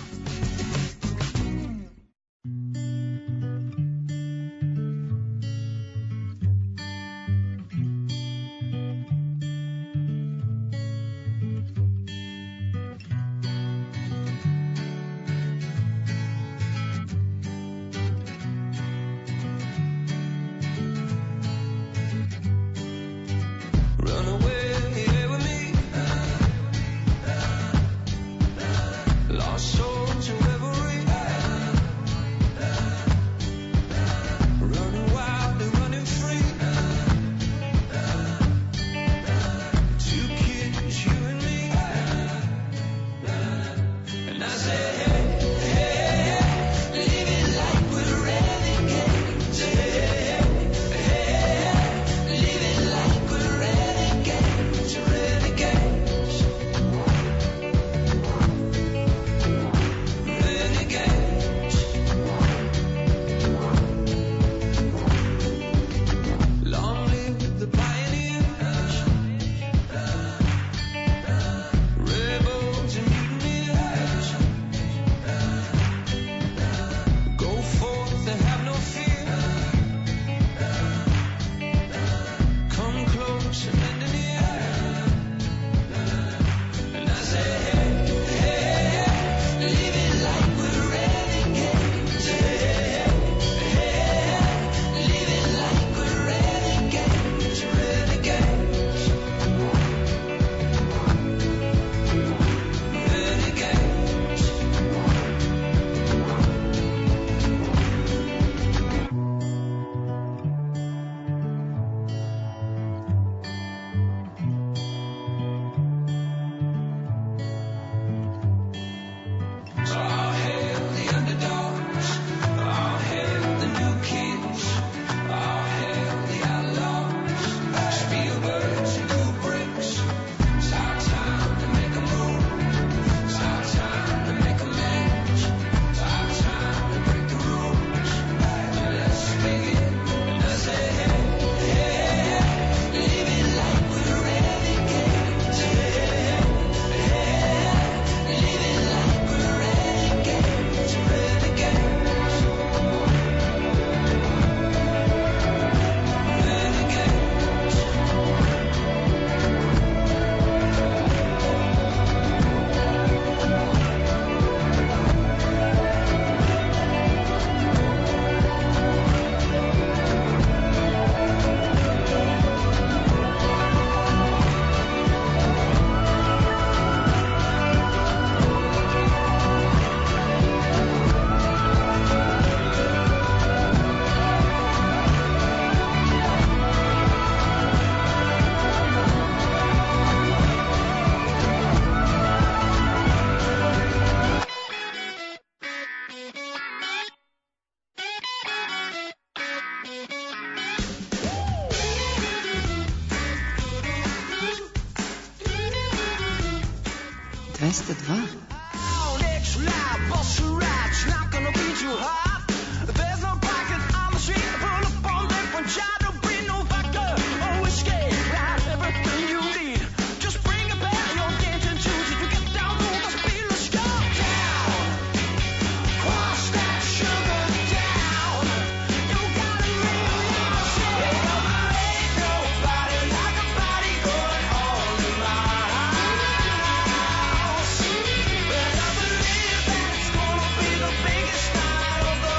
Biggest night of the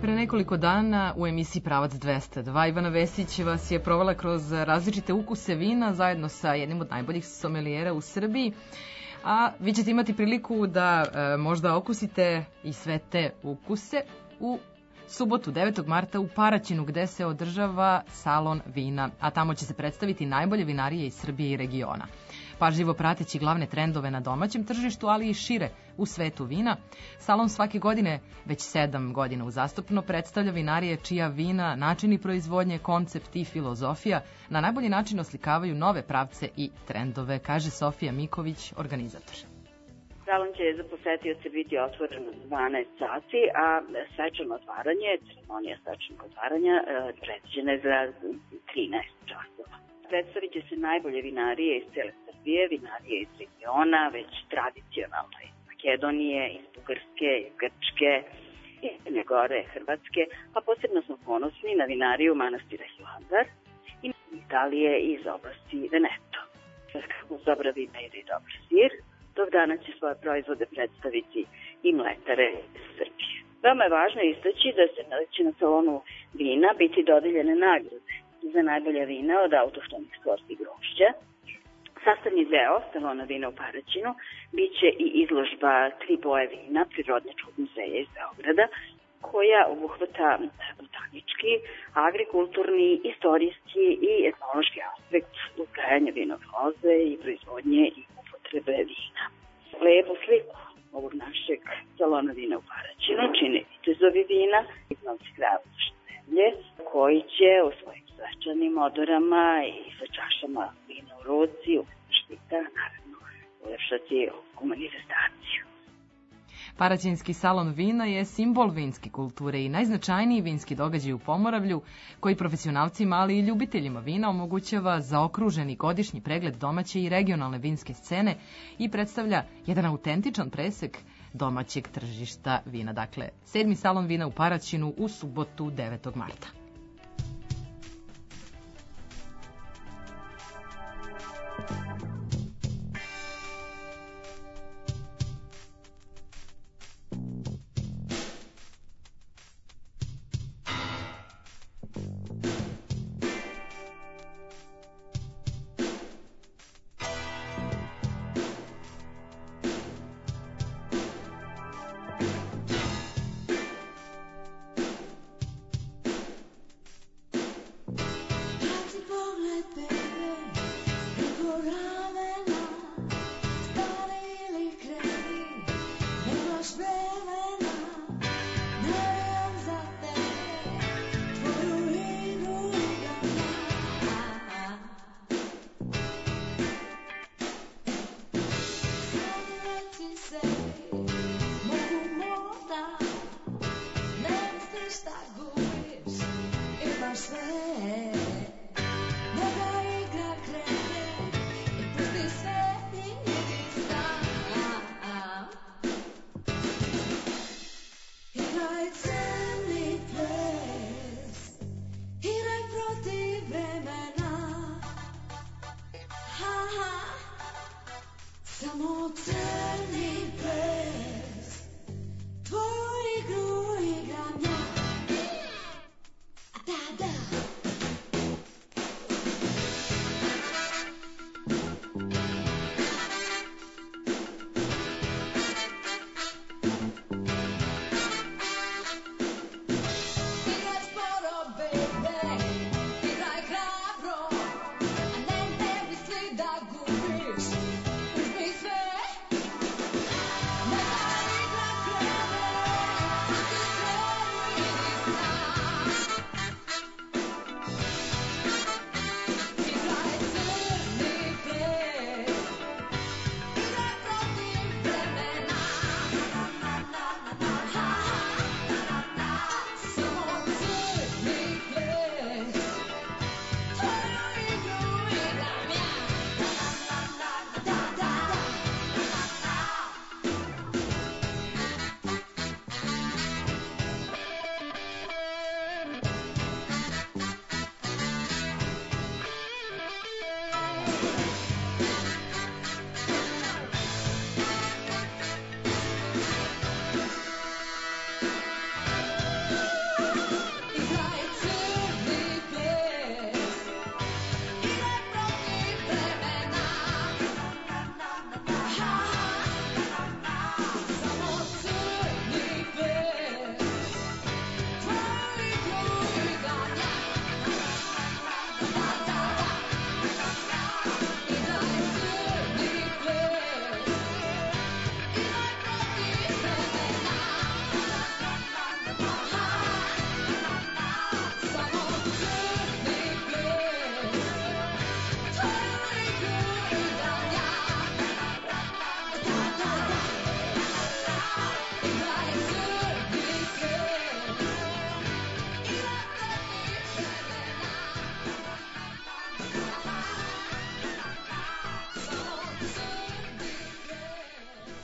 pre nekoliko dana u emisiji Pravac 202 Ivana Vesić vas je provela kroz različite ukuse vina zajedno sa jednim od najboljih sommelijera u Srbiji, a vi ćete imati priliku da možda okusite i sve te ukuse u subotu 9. marta u Paraćinu gde se održava salon vina, a tamo će se predstaviti najbolje vinarije iz Srbije i regiona. Pažljivo prateći glavne trendove na domaćem tržištu, ali i šire u svetu vina, salon svake godine, već 7 godina uzastopno, predstavlja vinarije čija vina, načini proizvodnje, koncept i filozofija na najbolji način oslikavaju nove pravce i trendove, kaže Sofija Miković, organizator. Salon će za posetioce biti otvoren u 12 sati, a svečano otvaranje, ceremonija svečanog otvaranja, predviđena je za 13 časova. Predstavit će se najbolje vinarije iz cele Srbije, vinarije iz regiona, već tradicionalno iz Makedonije, iz Bugarske, iz Grčke, iz Crne Gore, Hrvatske, a posebno smo ponosni na vinariju manastira Hilandar i Italije iz oblasti Veneto. Uz dobra vina ide i dobar sir. Tog dana će svoje proizvode predstaviti i mletare iz Srbije. Veoma je važno istaći da će na salonu vina biti dodeljene nagrade za najbolja vina od autohtonih sorti grožđa. Sastavni deo salona vina u Paraćinu biće i izložba 3 boje vina Prirodničkog muzeja iz Beograda, koja obuhvata botanički, agrikulturni, istorijski i etnološki aspekt uzgajanja vinove loze i proizvodnje i upotrebe vina. Lepu sliku ovog našeg salona vina u Paraćinu čine vitezovi vina iz novih kraja zemlje, koji će u svojim svečanim odorama i sa čašama vina u ruci, štita, naravno, ulepšati ovu manifestaciju. Paraćinski salon vina je simbol vinske kulture i najznačajniji vinski događaj u Pomoravlju, koji profesionalcima, ali i ljubiteljima vina omogućava zaokruženi godišnji pregled domaće i regionalne vinske scene i predstavlja jedan autentičan presek domaćeg tržišta vina. Dakle, 7. salon vina u Paraćinu u subotu 9. marta.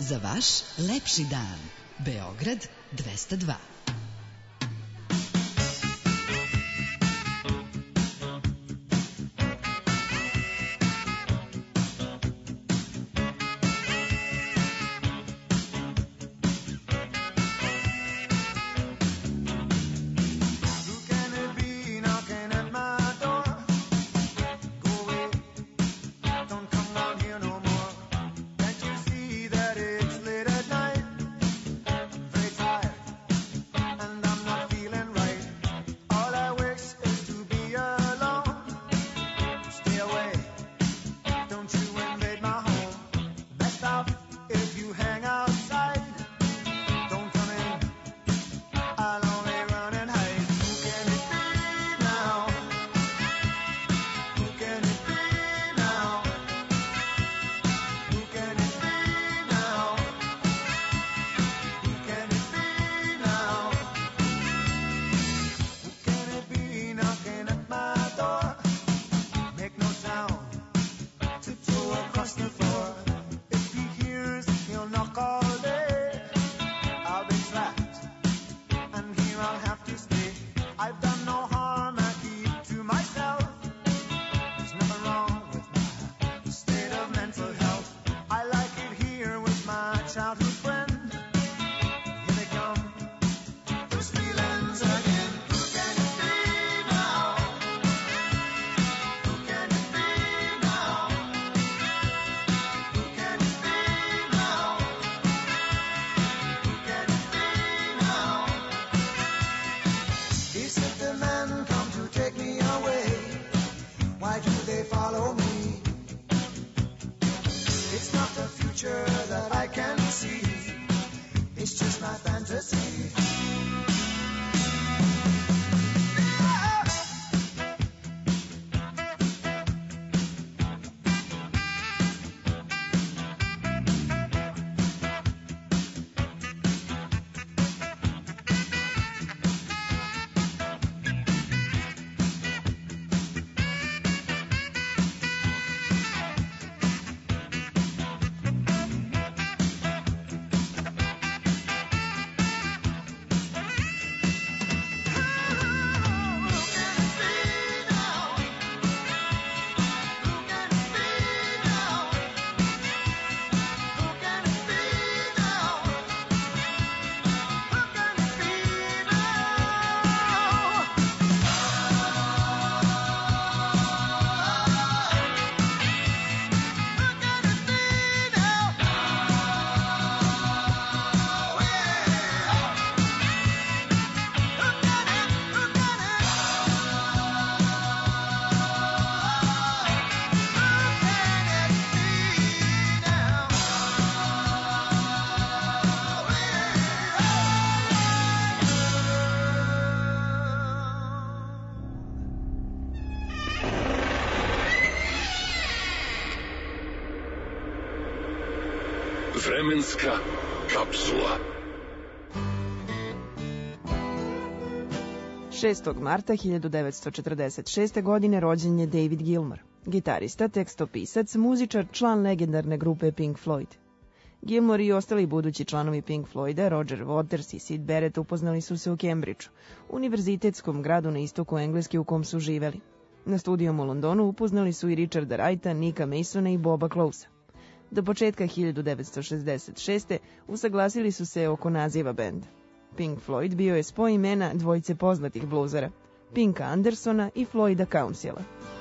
Za vaš lepši dan. Beograd 202. Vremenska kapsula. 6. marta 1946. godine rođen je David Gilmour, gitarista, tekstopisac, muzičar, član legendarne grupe Pink Floyd. Gilmour i ostali budući članovi Pink Floyda, Roger Waters i Syd Barrett, upoznali su se u Cambridgeu, univerzitetskom gradu na istoku Engleske u kom su živeli. Na studijom u Londonu upoznali su i Richarda Wrighta, Nicka Masona i Boba Closea. Do početka 1966. usaglasili su se oko naziva benda. Pink Floyd bio je spoj imena dvojice poznatih bluzera, Pinka Andersona i Floyda Councila.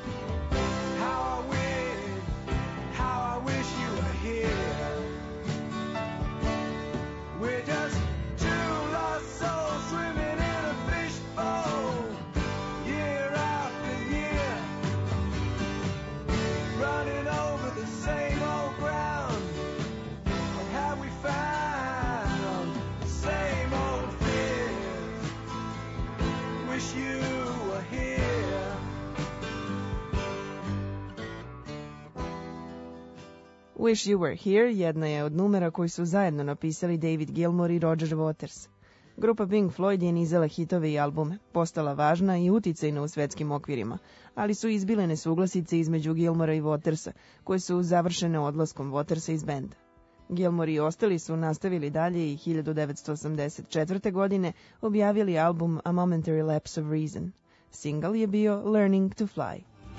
Wish You Were Here jedna je od numera koji su zajedno napisali David Gilmour i Roger Waters. Grupa Pink Floyd je nizala hitove i albume, postala važna i uticajna u svetskim okvirima, ali su izbile nesuglasice između Gilmoura i Watersa, koje su završene odlaskom Watersa iz benda. Gilmore i ostali su nastavili dalje i 1984. godine objavili album A Momentary Lapse of Reason. Single je bio Learning to Fly.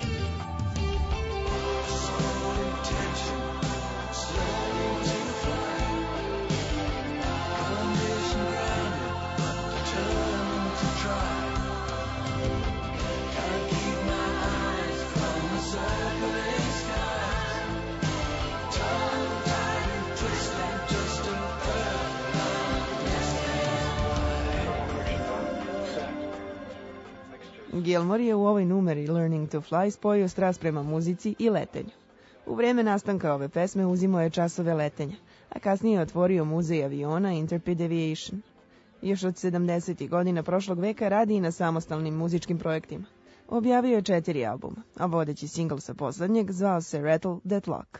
Gilmore je u ovoj numeri Learning to Fly spojio strast prema muzici i letenju. U vreme nastanka ove pesme uzimao je časove letenja, a kasnije je otvorio muzej aviona Intrepid Aviation. Još od 70. godina prošlog veka radi i na samostalnim muzičkim projektima. Objavio je 4 albuma, a vodeći singl sa poslednjeg zvao se Rattle That Lock.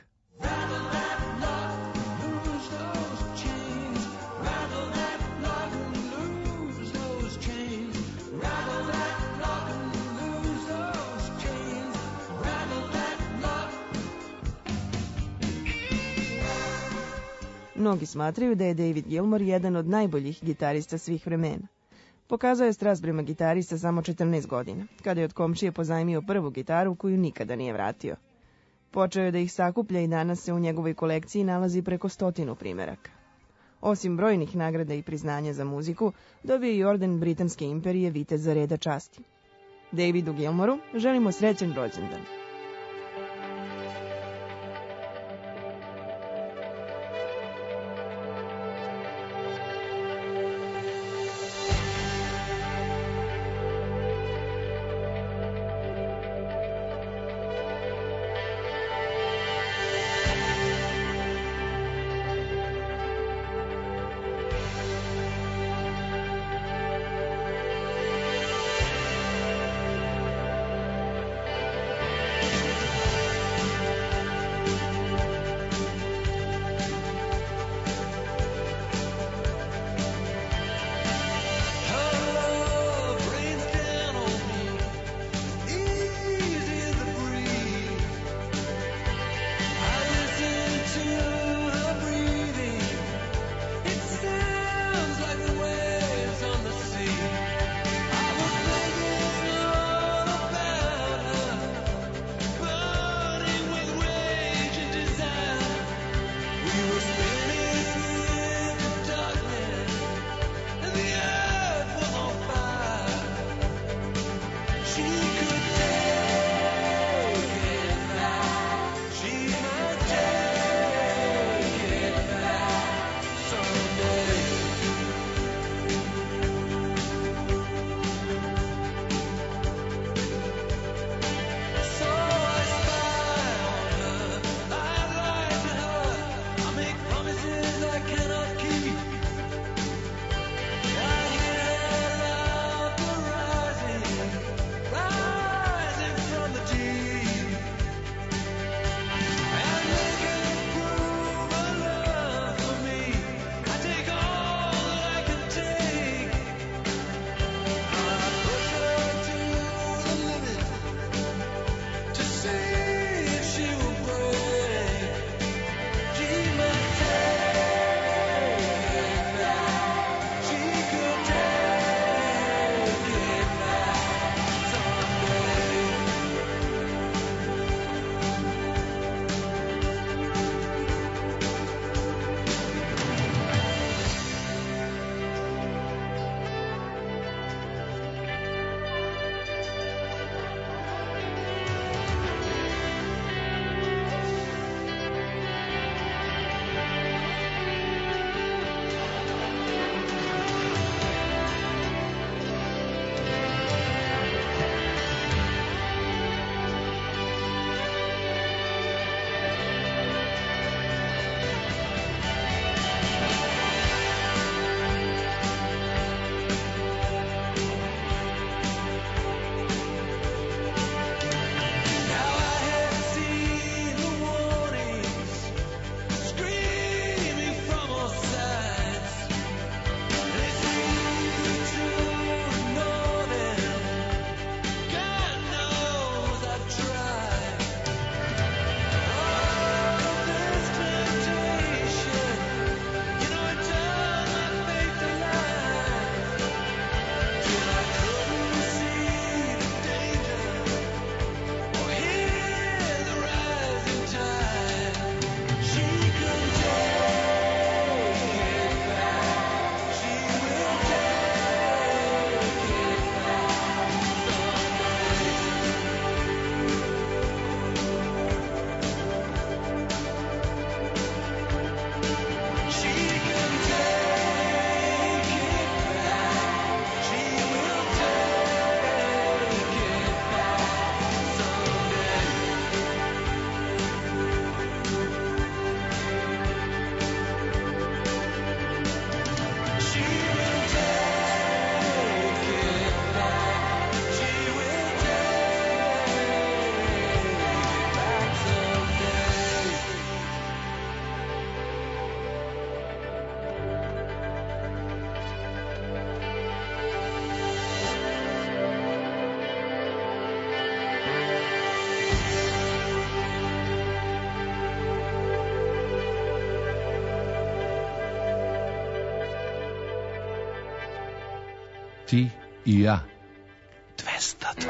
Mnogi smatraju da je David Gilmour jedan od najboljih gitarista svih vremena. Pokazao je strast prema gitari sa samo 14 godina, kada je od komšije pozajmio prvu gitaru koju nikada nije vratio. Počeo je da ih sakuplja i danas se u njegovoj kolekciji nalazi preko 100 primeraka. Osim brojnih nagrada i priznanja za muziku, dobio je i orden Britanske imperije Viteza reda časti. Davidu Gilmouru želimo srećan rođendan. Ti i ja. 202.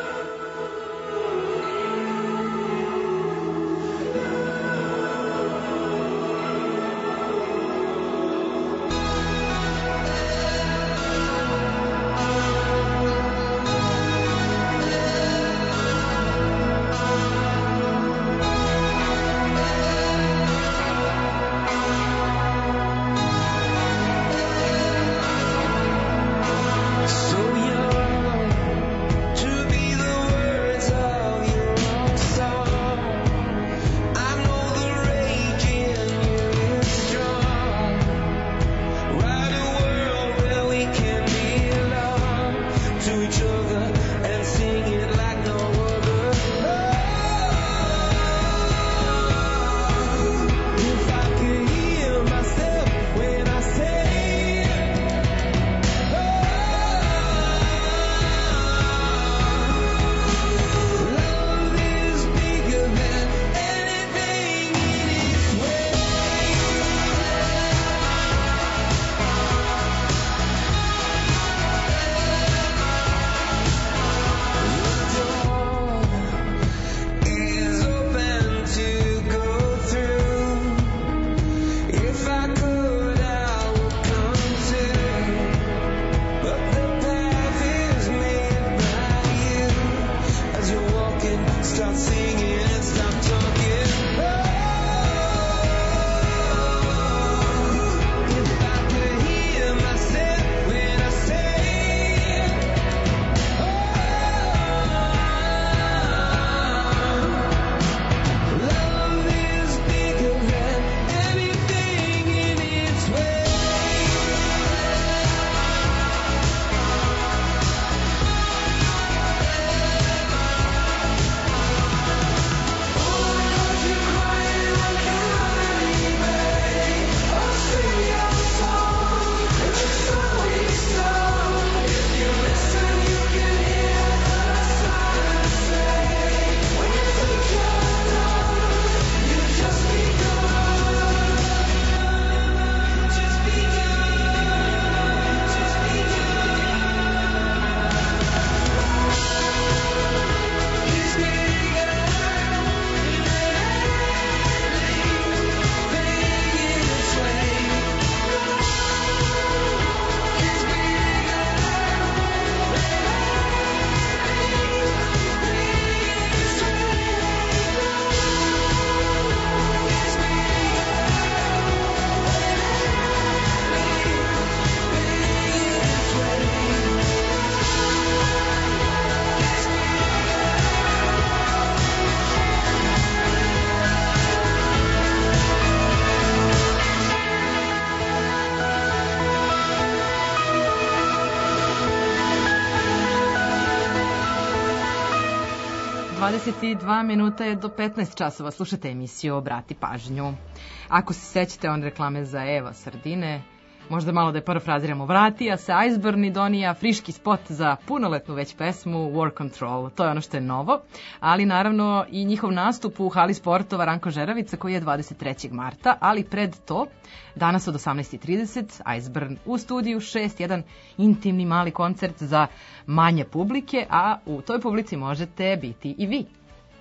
Minuta je do 15 časova. Slušate emisiju Obrati pažnju. Ako se sećate on reklame za Eva sardine, možda malo da je parafraziramo, vratija se Iceburn i donija friški spot za punoletnu već pesmu War Control. To je ono što je novo, ali naravno i njihov nastup u hali sportova Ranko Žeravica koji je 23. marta, ali pred to, danas od 18.30, Iceburn u studiju 6, jedan intimni mali koncert za manje publike, a u toj publici možete biti i vi.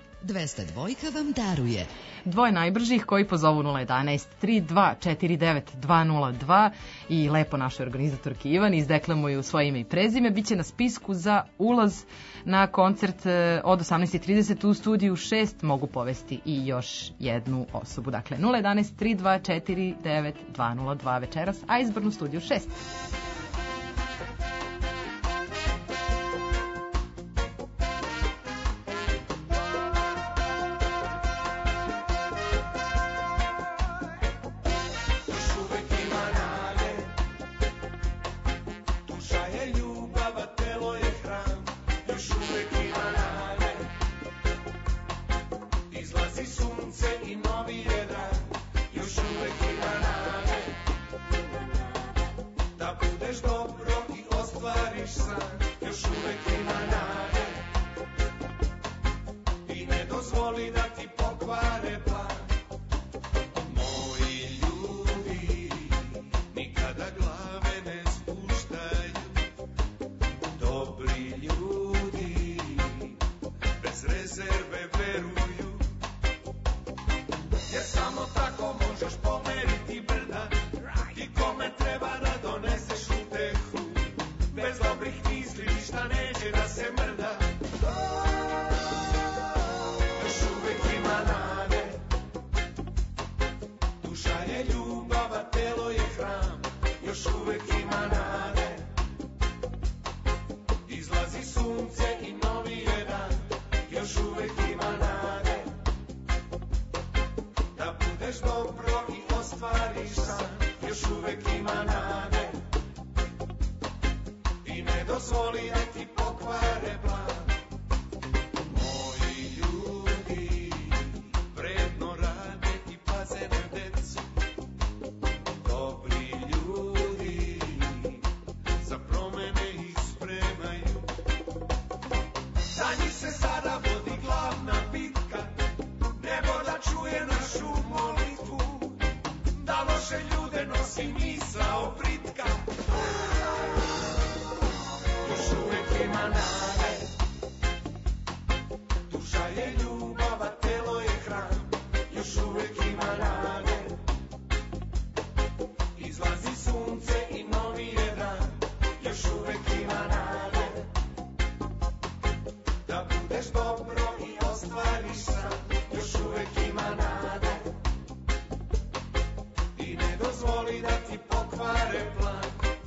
202 vam daruje dvoje najbržih koji pozovu 011 3249 202 i lepo našoj organizatorki Ivan izdeklemuju svoje ime i prezime. Biće na spisku za ulaz na koncert od 18.30 u studiju 6. Mogu povesti i još jednu osobu. Dakle, 011 3249 202 večeras, Iceburn u studiju 6. neće da se mrda. Još uvek ima nade. Duša je ljubav, a telo je hram. Još uvek ima nade. Izlazi sunce i novi je dan. Još uvek ima nade. Da budeš dobro i ostvariš san. Još uvek ima nade. I ne dozvoli da ti pokvare plan. Moji ljudi vredno rade i paze na decu. Dobri ljudi za promene ih spremaju. Za njih se sada vodi glavna bitka. Nebo da čuje našu molitvu. Da loše ljude nosi misao britka. Još uvek ima nade. Duša je ljubav, a telo je hram. Još uvek ima nade. Izlazi sunce i novi je dan. Još uvek ima nade. Da budeš dobro i ostvariš san. Još uvek ima nade. I ne dozvoli da ti pokvare plan.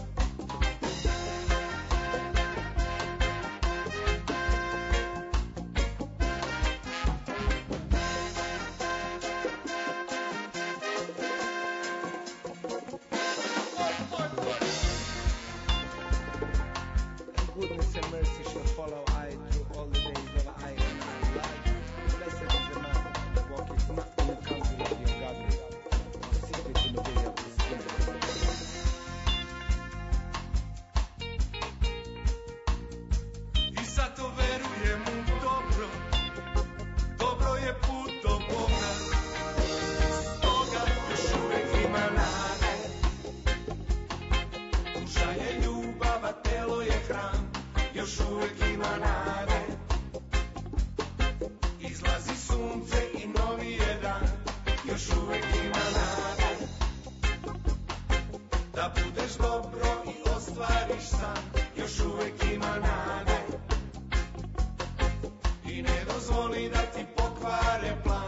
Goodness and mercy shall follow I through all the days of I and I life. Blessed is the man that walketh not in the counsel of the ungodly, nor sitteth in the way of the sinners. I zato verujem u dobro. Dobro je put do Boga. Stoga još uvek ima nade. Duša je ljubav, a telo je hram. Još uvek ima nade. Izlazi sunce i novi je dan. Još uvek ima nade. Da budeš dobro i ostvariš san. Još uvek ima nade. I ne dozvoli da ti pokvare plan.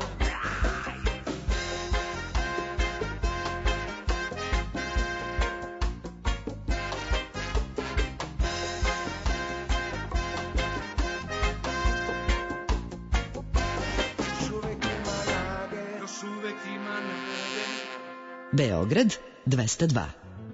Beograd 202.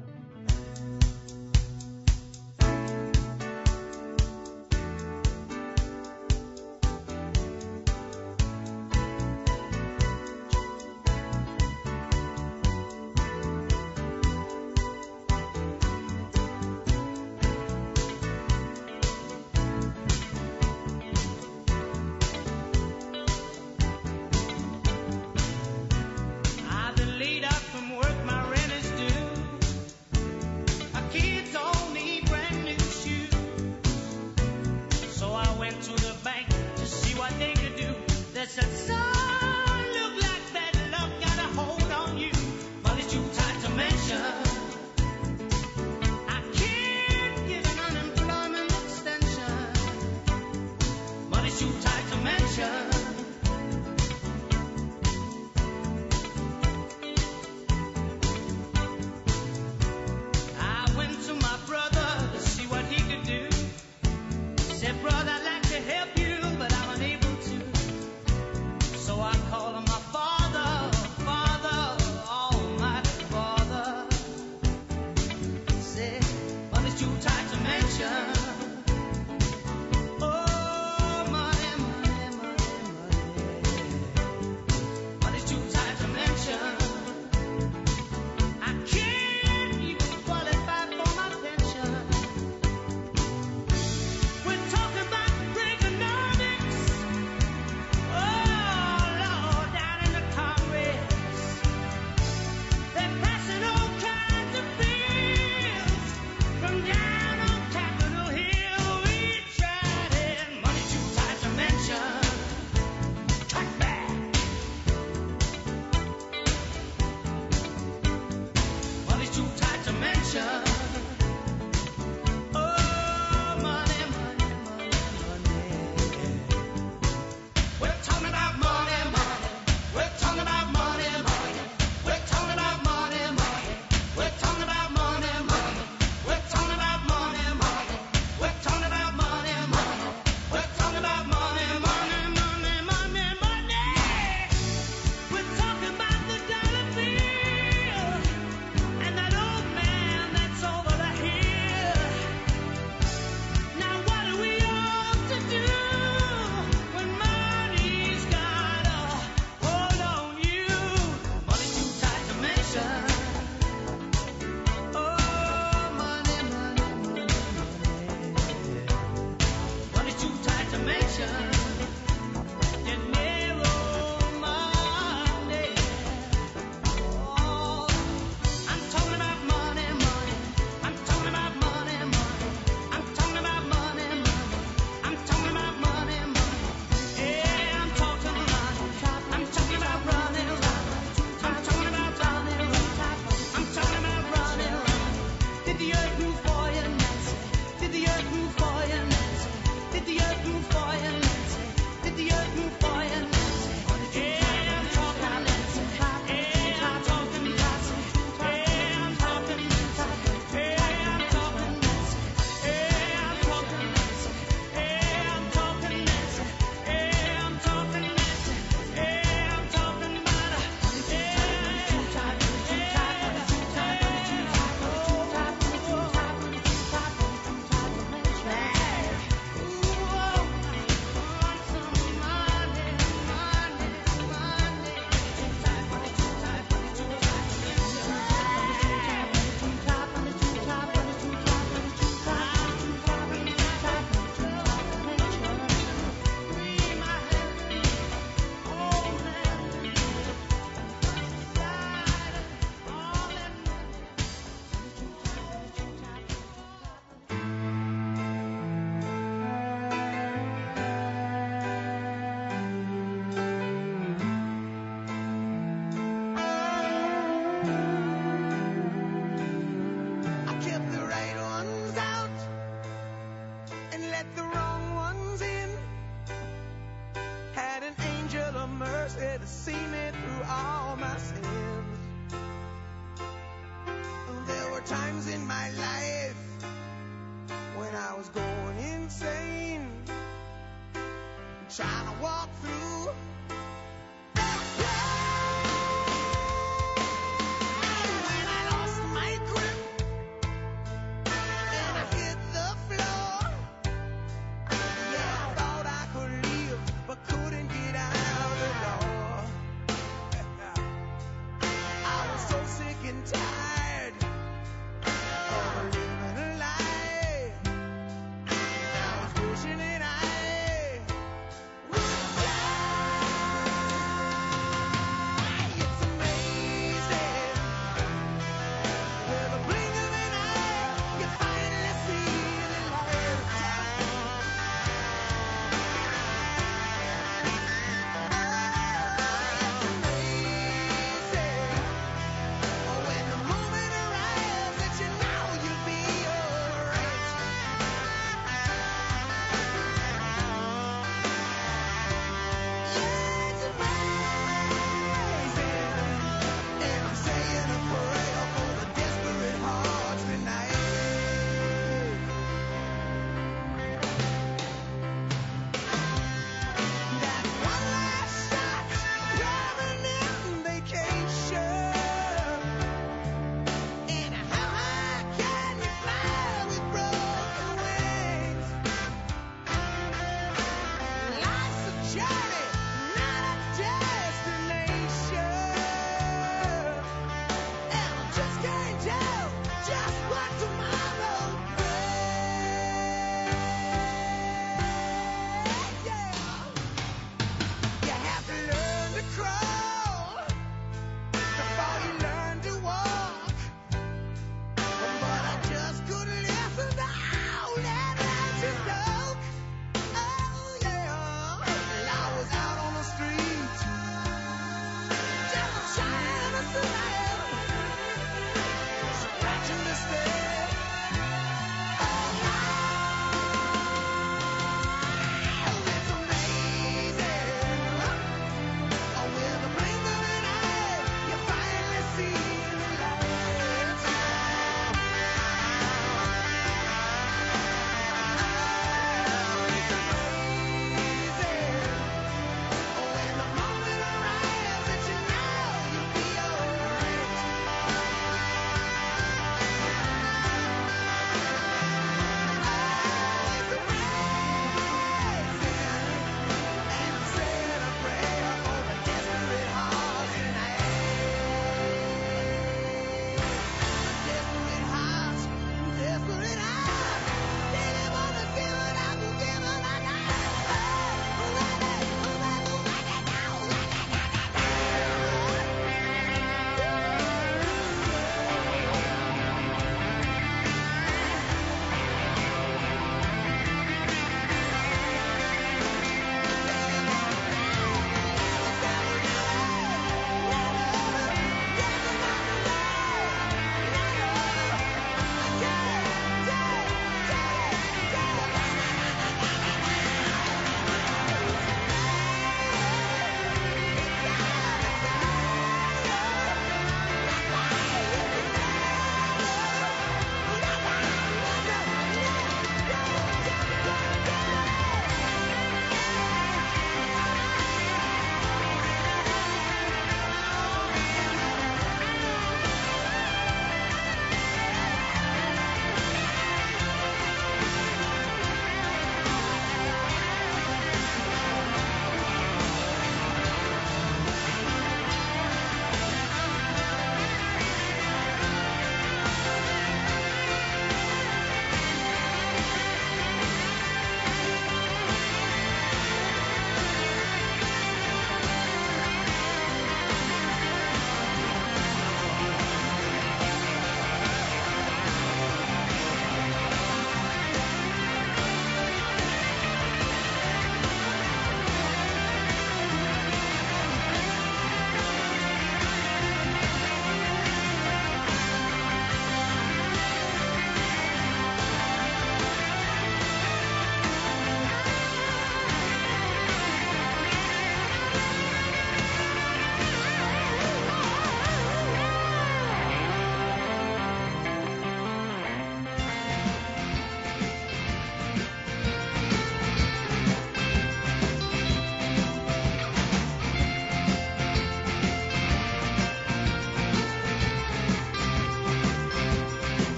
I've been laid out from work, my rent is due. My kids all need brand new shoes. So I went to the bank to see what they could do. They said, son, look like bad luck got a hold on you. Money's too tight to mention. I can't give an unemployment extension. Money's too tight to mention. I went to my brother to see what he could do. Said, brother, I'd like to help you, but I'm unable to. So I called on my father, Father, Almighty Father. Said, money's too tight to mention. Oh, money, let the wrong ones in. Had an angel of mercy to see me through all my sins. There were times in my life when I was going insane, trying to walk through that wall. When I lost my grip and I hit the floor,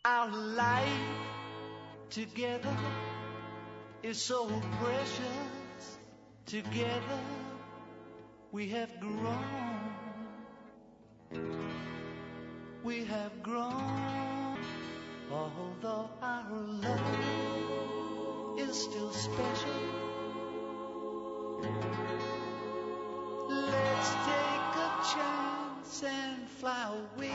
Our life together is so precious. Together we have grown. We have grown. Although our love is still special, let's take a chance and fly away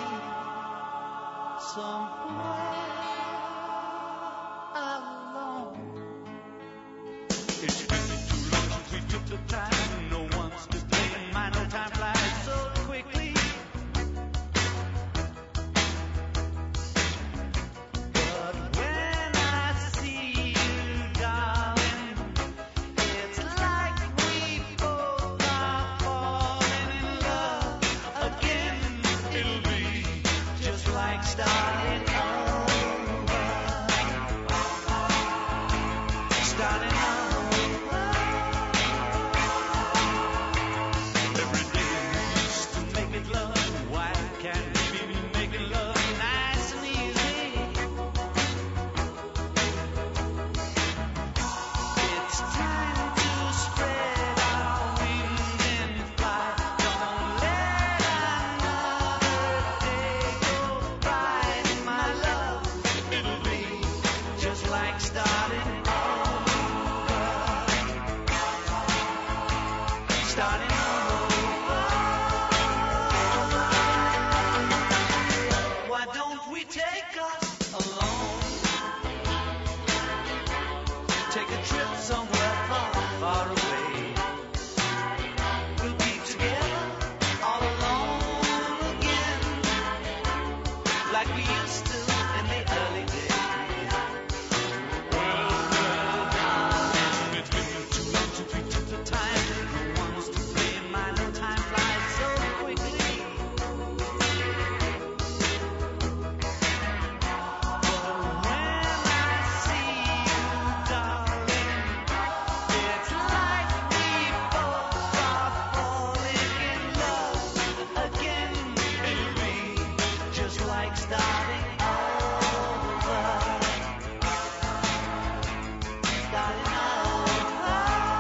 somewhere alone. It's been too long since we took the time. No one's to blame. My no time flies so quickly. But when I see you, darling, it's like we both are falling in love again. It'll be just like starting over. Starting over. Every day we used to make it love. Why can't we be making love nice and easy? It's time to spread our wings and fly. Don't let another day go by, my love. It'll be just like starting over. Starting over. Why don't we take us alone? Take a trip somewhere far, far away. We'll be together all alone again, like we used to in the early days. Well, darling, it's been too long since we took the time. No one's to blame. My no time flies so quickly. But when I see you, darling, it's like we both are falling in love again. It'll be just like starting over. Starting over.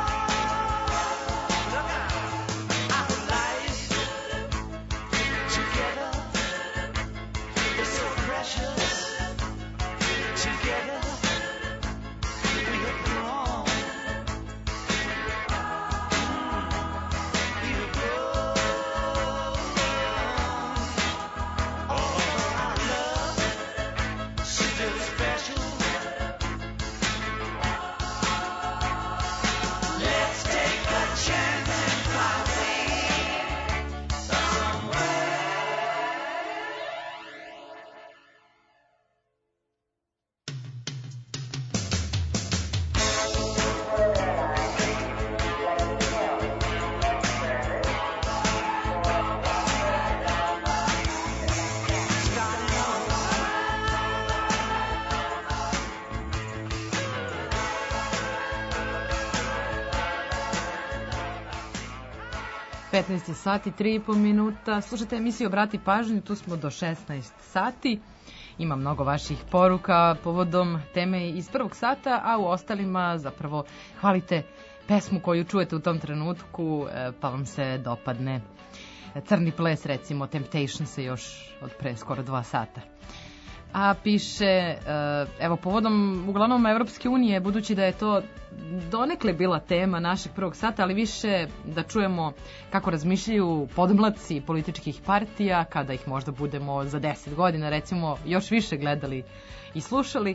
Look out. Our life together is so precious. Together we have grown. We have grown. All our love still special. Let's take a chance and fly away somewhere. 15 sati, 3,5 minuta. Slušajte emisiju Obrati pažnju, tu smo do 16 sati. Ima mnogo vaših poruka povodom teme iz prvog sata, a u ostalima zapravo hvalite pesmu koju čujete u tom trenutku, pa vam se dopadne. Crni ples, recimo, Temptations se još od pre skoro 2 sata. A piše, evo, povodom uglavnom Evropske unije, budući da je to donekle bila tema našeg prvog sata, ali više da čujemo kako razmišljaju podmlatci političkih partija, kada ih možda budemo za 10 godina, recimo, još više gledali i slušali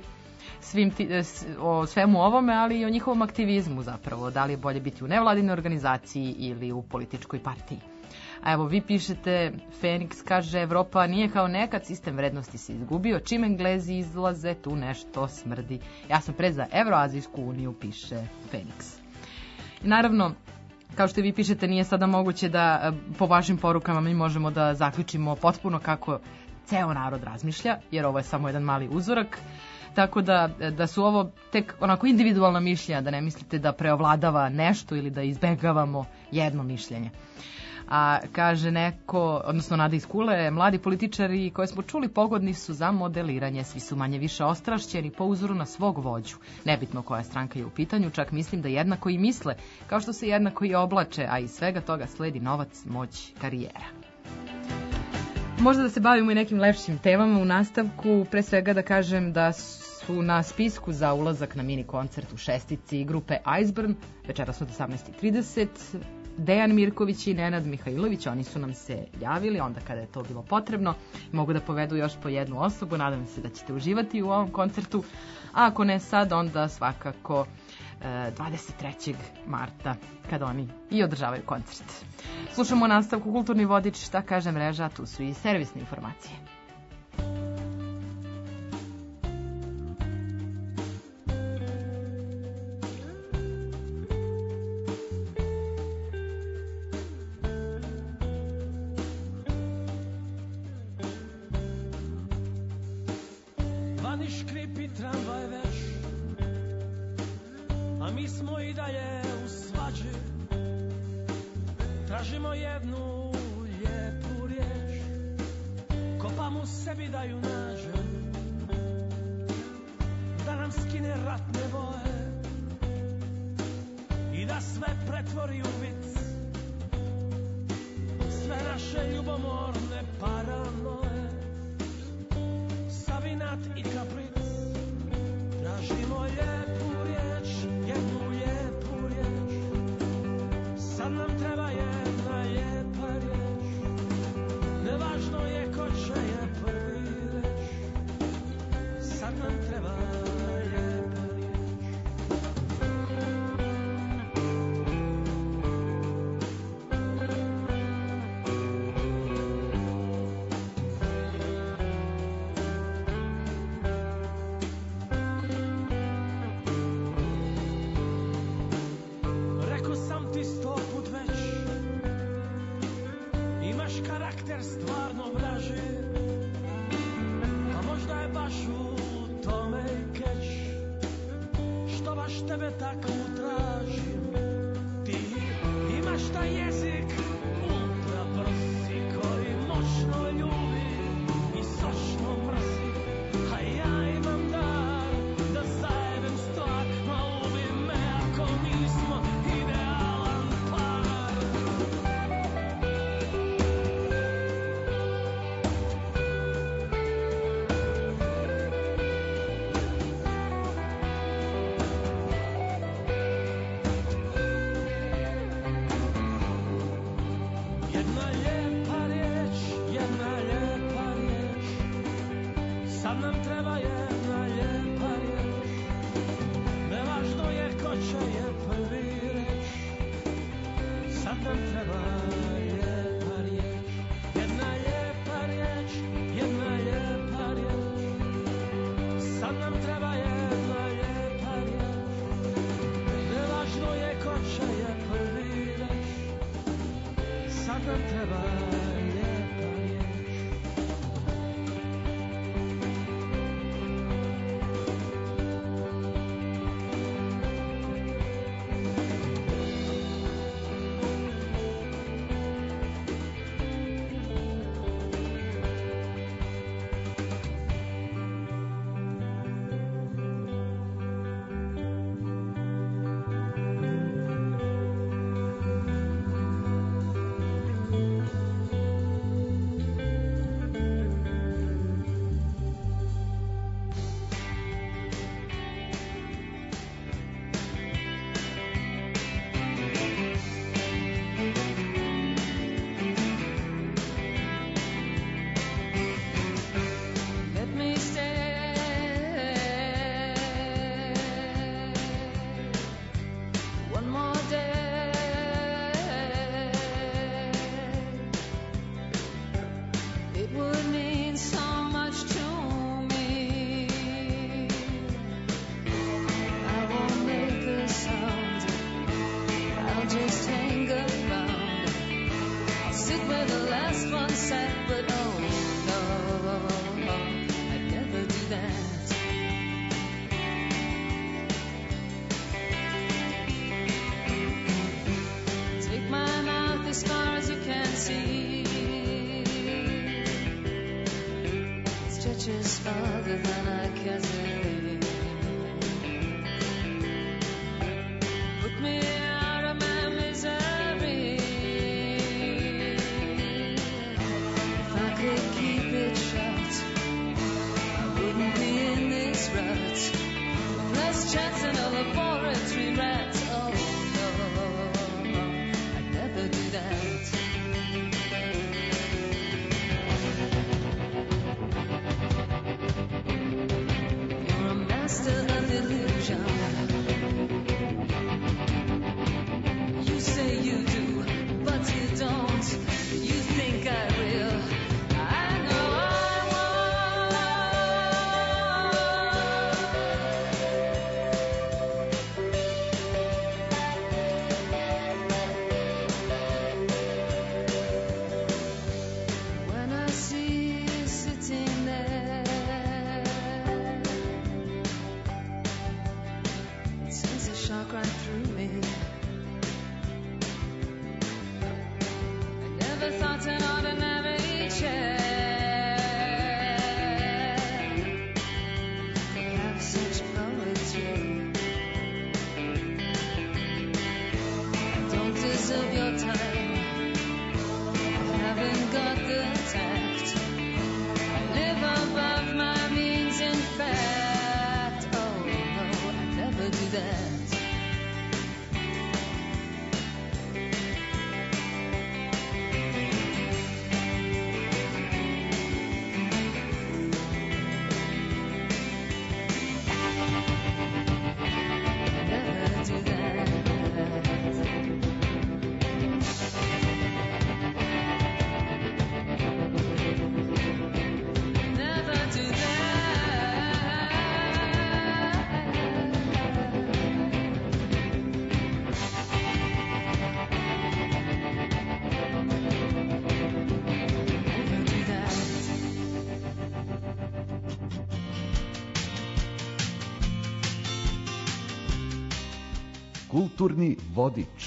o svemu ovome, ali i o njihovom aktivizmu zapravo, da li je bolje biti u nevladinoj organizaciji ili u političkoj partiji. A evo, vi pišete, Feniks kaže, Evropa nije kao nekad, sistem vrednosti se izgubio, čim Englezi izlaze, tu nešto smrdi. Ja sam pre za Evroazijsku uniju, piše Feniks. I naravno, kao što vi pišete, nije sada moguće da po vašim porukama mi možemo da zaključimo potpuno kako ceo narod razmišlja, jer ovo je samo jedan mali uzorak. Tako da su ovo tek onako individualna mišljenja, da ne mislite da preovladava nešto ili da izbegavamo jedno mišljenje. A kaže neko, odnosno Nada iz Kule, mladi političari koje smo čuli pogodni su za modeliranje, svi su manje više ostrašćeni po uzoru na svog vođu. Nebitno koja stranka je u pitanju, čak mislim da jednako i misle, kao što se jednako i oblače, a iz svega toga sledi novac, moć, karijera. Možda da se bavimo i nekim lepšim temama u nastavku, pre svega da kažem da su na spisku za ulazak na mini koncert u Šestici grupe Iceburn, večeras od 18:30, Dejan Mirković i Nenad Mihajlović, oni su nam se javili onda kada je to bilo potrebno. Mogu da povedu još po jednu osobu, nadam se da ćete uživati u ovom koncertu, a ako ne sad, onda svakako 23. marta, kada oni i održavaju koncert. Slušamo nastavku Kulturni vodič, šta kaže mreža, tu su i servisne informacije. Vani škripi tramvaj već, a mi smo i dalje u svađi. Tražimo jednu lijepu riječ, kopam u sebi da ju nađem, da nam skine ratne boje i da sve pretvori u vic, sve naše ljubomorne paranoje, Savinat i kapric. Tražimo lijepu riječ, jednu lijepu riječ, sad nam treba jedna lijepa riječ, nevažno je ko će je prvi reč, sad nam treba lijepa riječ. Rekao sam ti 100 put već, imaš karakter stvarno vraži, a možda je baš u tome i keč, što baš tebe takvu tražim. Ti imaš taj jezik ultra brzi koji moćno ljubi i sočno mrzi, a ja imam dar da zajebem stvar, ma ubi me ako nismo idealan par. Jedna lijepa riječ, sad nam treba jedna lijepa riječ, nevažno je ko će je prvi reč, sad nam treba lijepa riječ, jedna lijepa riječ, sad nam treba jedna lijepa riječ, nevažno je ko će je prvi reč, sad nam treba lijepa riječ. stretches farther than I can see. Put me out of my misery. If I could keep it shut, I wouldn't be in this rut. Less chance in a laboratory rat. Oh no, I'd never do that. You're a master of illusion. You say you do, but you don't. You think I will. I know I won't. When I see you sitting there, it sends a shock right through me. I never thought an ordinary chair could have such poetry. I don't deserve your time. I haven't got the tact. I live above my means, in fact. Oh no, I'd never do that. Never do that. Never do Kulturni vodič.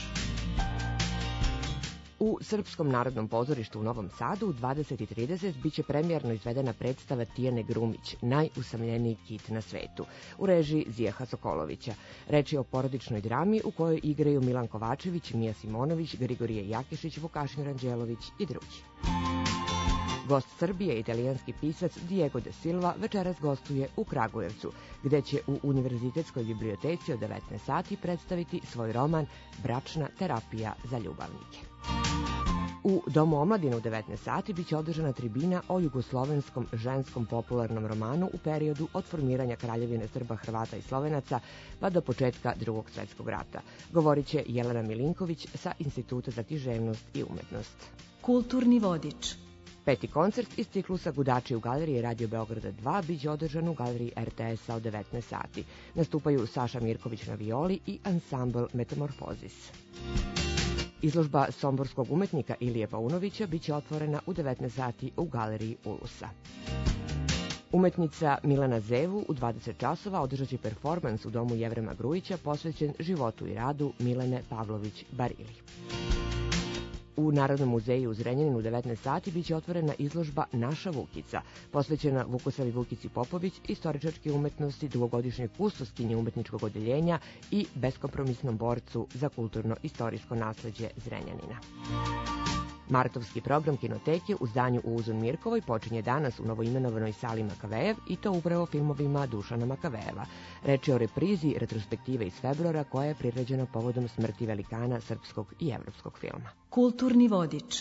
U Srpskom narodnom pozorištu u Novom Sadu u 20:30 biće premijerno izvedena predstava Tijane Grumić, najusamljeniji kit na svetu, u režiji Zijeha Sokolovića. Reč je o porodičnoj drami u kojoj igraju Milan Kovačević, Mija Simonović, Grigorije Jakišić, Vukašin Ranđelović i drugi. Gost Srbije, italijanski pisac Diego de Silva, večeras gostuje u Kragujevcu, gde će u Univerzitetskoj biblioteci od 19 sati predstaviti svoj roman Bračna terapija za ljubavnike. U Domu omladine u 19 sati biće održana tribina o jugoslovenskom ženskom popularnom romanu u periodu od formiranja Kraljevine Srba, Hrvata i Slovenaca pa do početka Drugog svjetskog rata. Govorit će Jelena Milinković sa Instituta za književnost i umetnost. Kulturni vodič. Peti koncert iz ciklusa Gudači u galeriji Radio Beograda 2 biće održan u galeriji RTS-a od 19 sati. Nastupaju Saša Mirković na violi i ansambl Metamorfozis. Izložba somborskog umetnika Ilije Paunovića biće otvorena u 19 sati u galeriji Ulusa. Umetnica Milana Zevu u 20 časova održat će performans u domu Jevrema Grujića posvećen životu i radu Milene Pavlović-Barili. U Narodnom muzeju u Zrenjaninu u 19 sati biće otvorena izložba Naša Vukica, posvećena Vukosavi Vukici Popović, istoričarske umetnosti, dugogodišnjoj kustoskinji umetničkog odeljenja i beskompromisnom borcu za kulturno-istorijsko nasleđe Zrenjanina. Martovski program kinoteke u zdanju u Uzun Mirkovoj počinje danas u novoimenovanoj sali Makavejev i to upravo filmovima Dušana Makavejeva. Reč je o reprizi retrospektive iz februara koja je priređena povodom smrti velikana srpskog i evropskog filma. Kulturni vodič.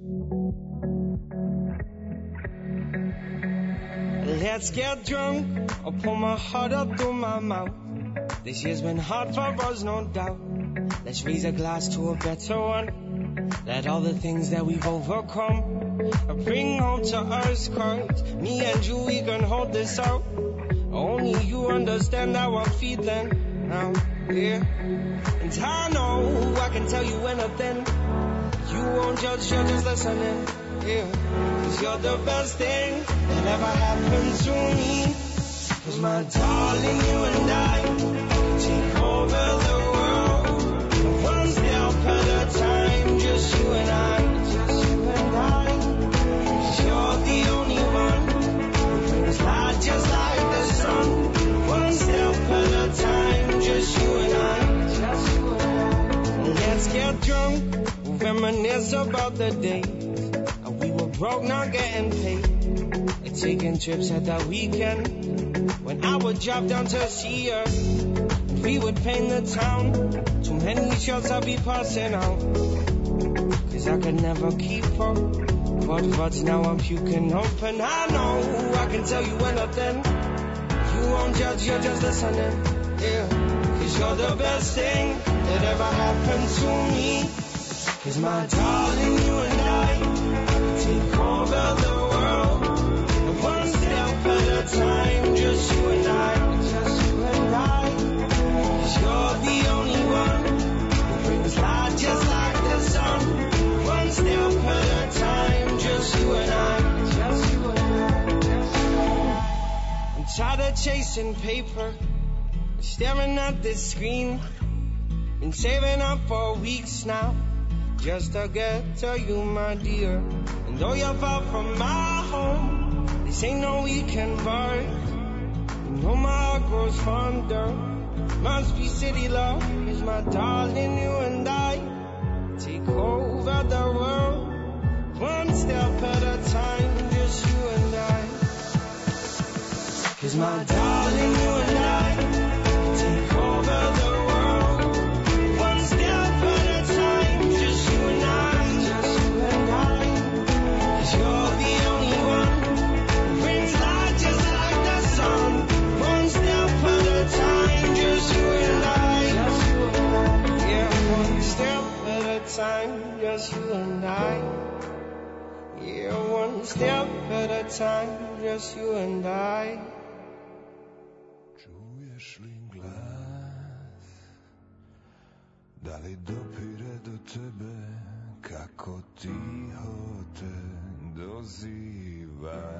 Let's get drunk, I'll pull my heart up through my mouth. This year's been hard for us, no doubt. Let's raise a glass to a better one. Let all the things that we've overcome bring home to us, 'cause me and you, we can hold this out. Only you understand how I'm feeling now, yeah. And I know I can tell you anything. You won't judge, you're just listening, yeah. 'Cause you're the best thing that ever happened to me. 'Cause my darling, you and I take over the world, one step at a time, just you and I, just you and I. 'Cause you're the only one who brings reminisce about the days we were broke, not getting paid. Like taking trips at that weekend when I would drop down to see her. And we would paint the town. Too many shots I'd be passing out. Cause I could never keep up. But now I'm puking up. And I know I can tell you anything. You won't judge, you're just listening. Yeah. Cause you're the best thing that ever happened to me. Cause my darling, you and I take over the world. And one step at a time, just you and I, just you and I. Cause you're the only one who brings light just like the sun. One step at a time, just you and I, just you and I, just you and I. I'm tired of chasing paper, staring at this screen. Been saving up for weeks now, just to get to you, my dear. And though you're far from my home, this ain't no weekend vibe. You know my heart grows fonder. Must be city love, is my darling, you and I take over the world. One step at a time, just you and I. Cause my darling, you and I take over the world. One step at a time, just you and I, just you and I. Cause you're the only one who brings light just like the sun. One step at a time, just you and I, just you and I. Yeah, one step at a time, just you and I. Yeah, one step at a time, just you and I. Čuješ li glas? Da li dopire do tebe kako tiho te doziva?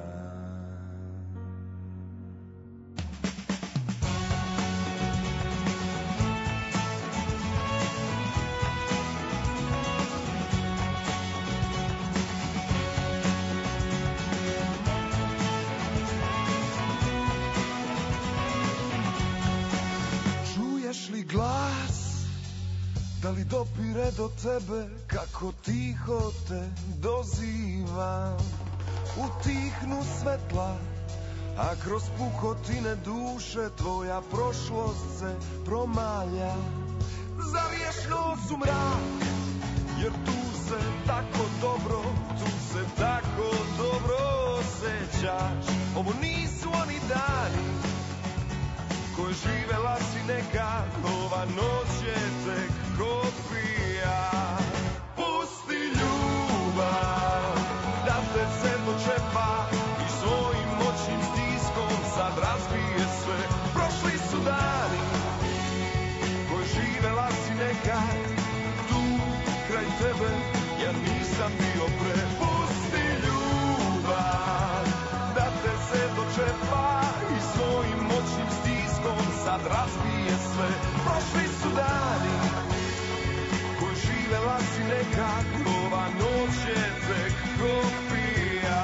Čuješ li glas? Da li dopire do tebe kako tiho te doziva? Utihnu svetla, a kroz pukotine duše tvoja prošlost se promalja. Zaviješ nos u mrak, jer tu se tako dobro, tu se tako dobro osjećaš. Ovo nisu oni dani koje živela si nekad, ova noć je tek kopija. Pusti ljubav da te se dočepa i svojim moćnim stiskom sad razbije sve. Prošli su dani koje živela si nekad, tu kraj tebe ja nisam bio pre. Pusti ljubav da te se dočepa i svojim moćnim stiskom sad razbije sve. Prošli su dani koji živela si nekad, ova noć je tek kopija.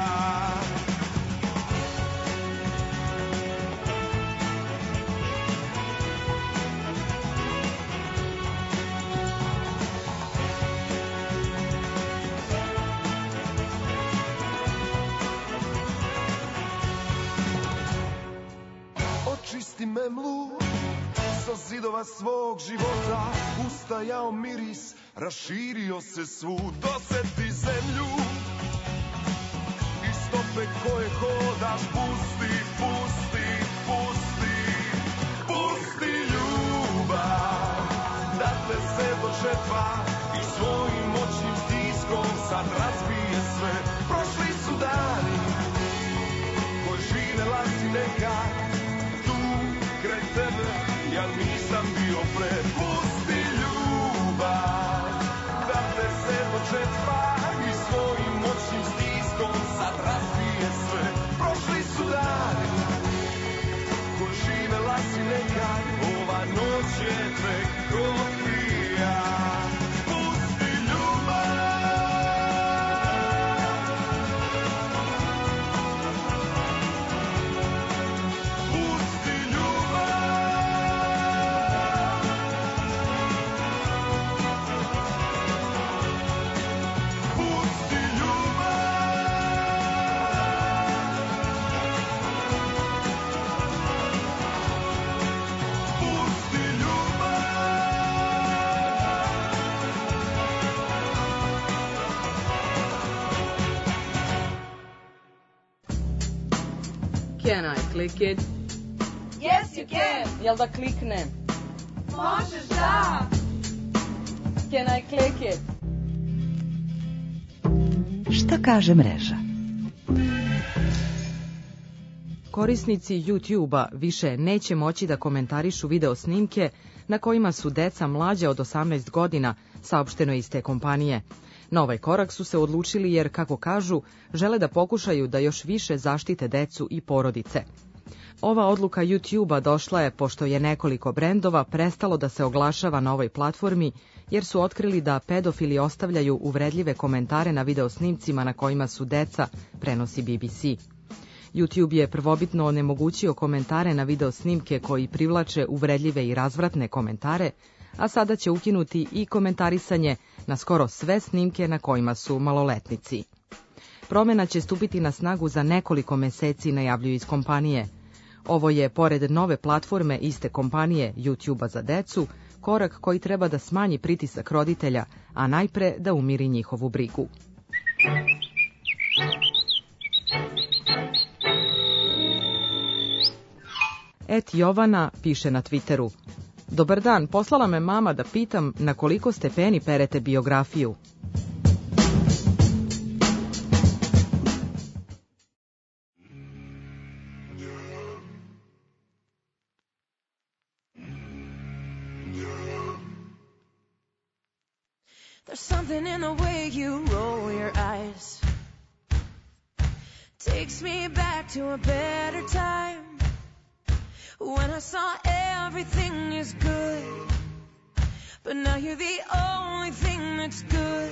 Očisti memlu sa zidova svog života, ustajao miris, raširio se svud. Doseti zemlju i stope koje hodaš, pusti, pusti, pusti. Pusti ljubav da te se dočepa i svojim moćnim stiskom sad razbije sve. Prošli su dani koji živela si nekad, kraj tebe ja nisam bio pre. Pusti ljubav da te se dočepa i svojim moćnim stiskom sad razbije sve. Prošli su dani koji živela si nekad, ova noć je tek kopija. Pusti Can I click it? Yes, you can. Jel da kliknem? Možeš da. Can I click it? Šta kaže mreža? Korisnici YouTube-a više neće moći da komentarišu video snimke na kojima su deca mlađa od 18 godina, saopšteno iz te kompanije. Na ovaj korak su se odlučili jer, kako kažu, žele da pokušaju da još više zaštite decu i porodice. Ova odluka YouTube-a došla je pošto je nekoliko brendova prestalo da se oglašava na ovoj platformi, jer su otkrili da pedofili ostavljaju uvredljive komentare na videosnimcima na kojima su deca, prenosi BBC. YouTube je prvobitno onemogućio komentare na videosnimke koji privlače uvredljive i razvratne komentare, a sada će ukinuti i komentarisanje na skoro sve snimke na kojima su maloletnici. Promena će stupiti na snagu za nekoliko meseci, najavljuju iz kompanije. Ovo je, pored nove platforme iste kompanije YouTube-a za decu, korak koji treba da smanji pritisak roditelja, a najpre da umiri njihovu brigu. Jovana piše na Twitteru: Dobar dan, poslala me mama da pitam na koliko stepeni perete biografiju. There's something in the way you roll your eyes. Takes me back to a better time. When I saw everything is good, but now you're the only thing that's good.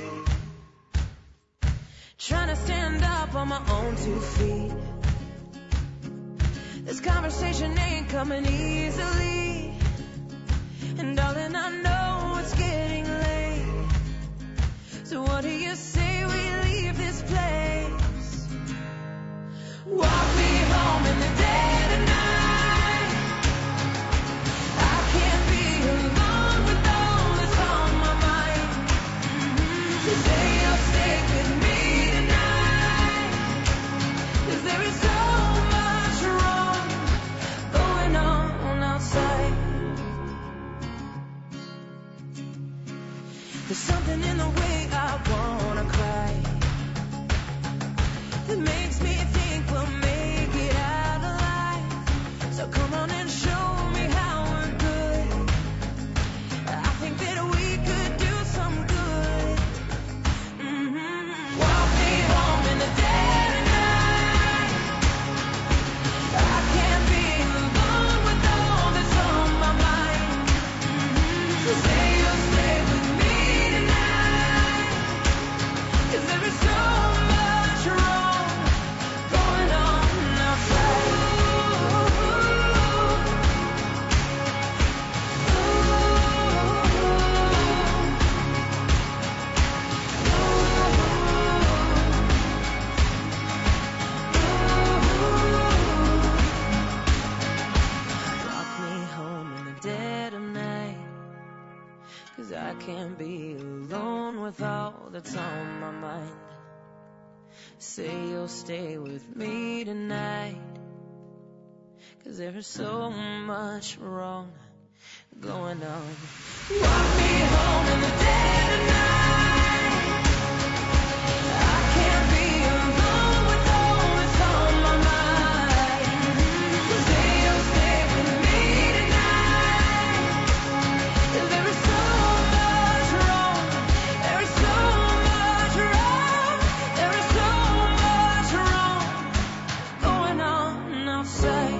Trying to stand up on my own 2 feet. This conversation ain't coming easily. And darling, I know it's getting late. So what do you say we leave this place? Walk me home in the dead of night. Say you'll stay with me tonight, 'cause there is so much wrong going on outside. There's something in the way I wanna cry that makes me think we'll make it out alive. So come on and show me how we're good. I think that we could do some good. Walk me home in the dead of night. I can't be alone with all that's on my mind. Say you'll stay with me tonight, 'cause there is so much wrong going on outside. I can't be alone with all that's on my mind. Say you'll stay with me tonight, 'cause there is so much wrong going on. Walk me home in the dead of night. I can't be alone with all that's on my mind. Say you'll stay with me tonight, 'cause there is so much wrong. There is so much wrong. There is so much wrong going on outside.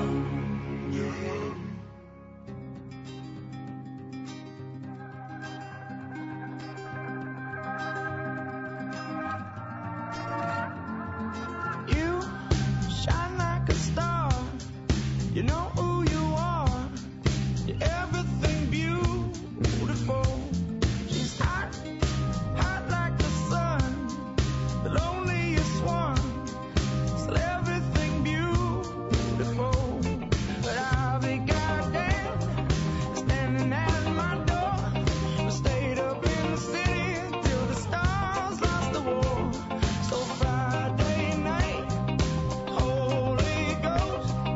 You shine like a star. You know who you are. You're everything beautiful. She's hot, hot like the sun. The loneliest one. Still everything beautiful. But I'll be goddamn standing at my door. I stayed up in the city till the stars lost the war. So Friday night, Holy Ghost,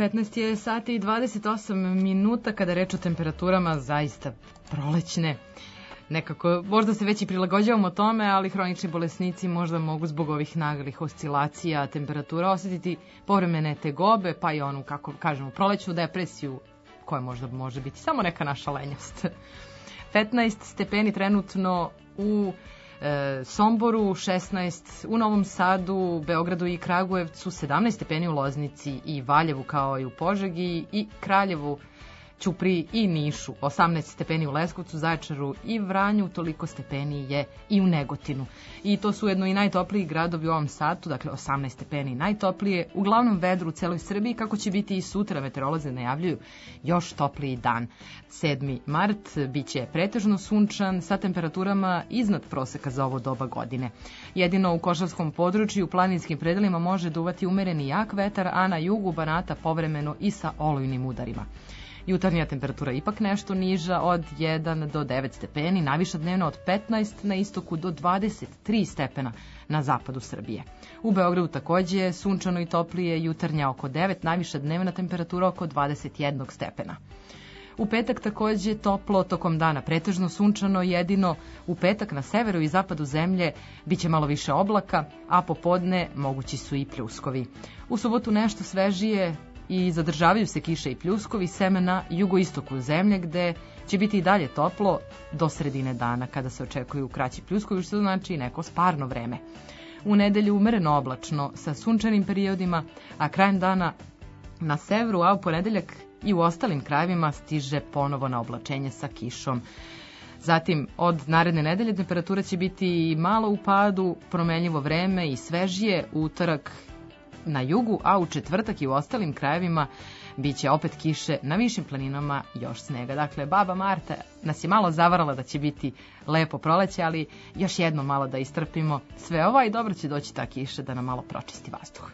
15 je sati i 28 minuta, kada reč o temperaturama zaista prolećne. Nekako, možda se već i prilagođavamo tome, ali hronični bolesnici možda mogu zbog ovih naglih oscilacija temperatura osetiti povremene tegobe, pa i onu, kako kažemo, prolećnu depresiju, koja možda može biti samo neka naša lenjost. 15 stepeni trenutno u Somboru, 16 u Novom Sadu, Beogradu i Kragujevcu, 17 stepeni u Loznici i Valjevu, kao i u Požegi i Kraljevu, Ćupriji i Nišu, 18 stepeni u Leskovcu, Zaječaru i Vranju, toliko stepeni je i u Negotinu. I to su ujedno i najtopliji gradovi u ovom satu, dakle 18 stepeni najtoplije, uglavnom vedru u celoj Srbiji, kako će biti i sutra, meteorolozi najavljuju još topliji dan. 7. mart biće pretežno sunčan sa temperaturama iznad proseka za ovo doba godine. Jedino u Košavskom području u planinskim predelima može duvati umereni jak vetar, a na jugu Banata povremeno i sa olujnim udarima. Jutarnja temperatura ipak nešto niža, od 1 do 9 stepeni, najviša dnevna od 15 na istoku do 23 stepena na zapadu Srbije. U Beogradu takođe sunčano i toplije, jutarnja oko 9, najviša dnevna temperatura oko 21 stepena. U petak takođe toplo, tokom dana pretežno sunčano, jedino u petak na severu i zapadu zemlje biće malo više oblaka, a popodne mogući su i pljuskovi. U subotu nešto svežije i zadržavaju se kiše i pljuskovi, sem na jugoistoku zemlje, gde će biti i dalje toplo do sredine dana, kada se očekuju kraći pljuskovi, što znači neko sparno vreme. U nedelju umereno oblačno sa sunčanim periodima, a krajem dana na severu, a u ponedeljak i u ostalim krajevima stiže ponovo na oblačenje sa kišom. Zatim, od naredne nedelje temperatura će biti malo u padu, promenljivo vreme i svežije, utorak na jugu, a u četvrtak i u ostalim krajevima biće opet kiše, na višim planinama još snega. Dakle, baba Marta nas je malo zavarala da će biti lepo proleće, ali još jedno malo da istrpimo sve ovo i dobro će doći ta kiša da nam malo pročisti vazduh.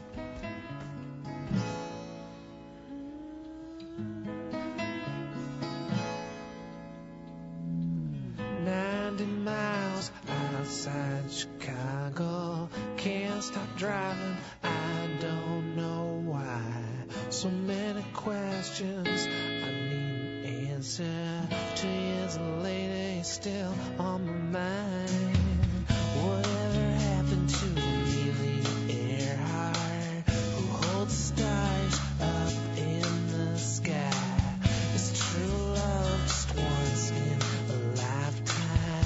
Outside Chicago, can't stop driving, I don't know why. So many questions, I need an answer. 2 years later, still on my mind. Whatever happened to Amelia Earhart, who holds stars up in the sky? Is true love just once in a lifetime?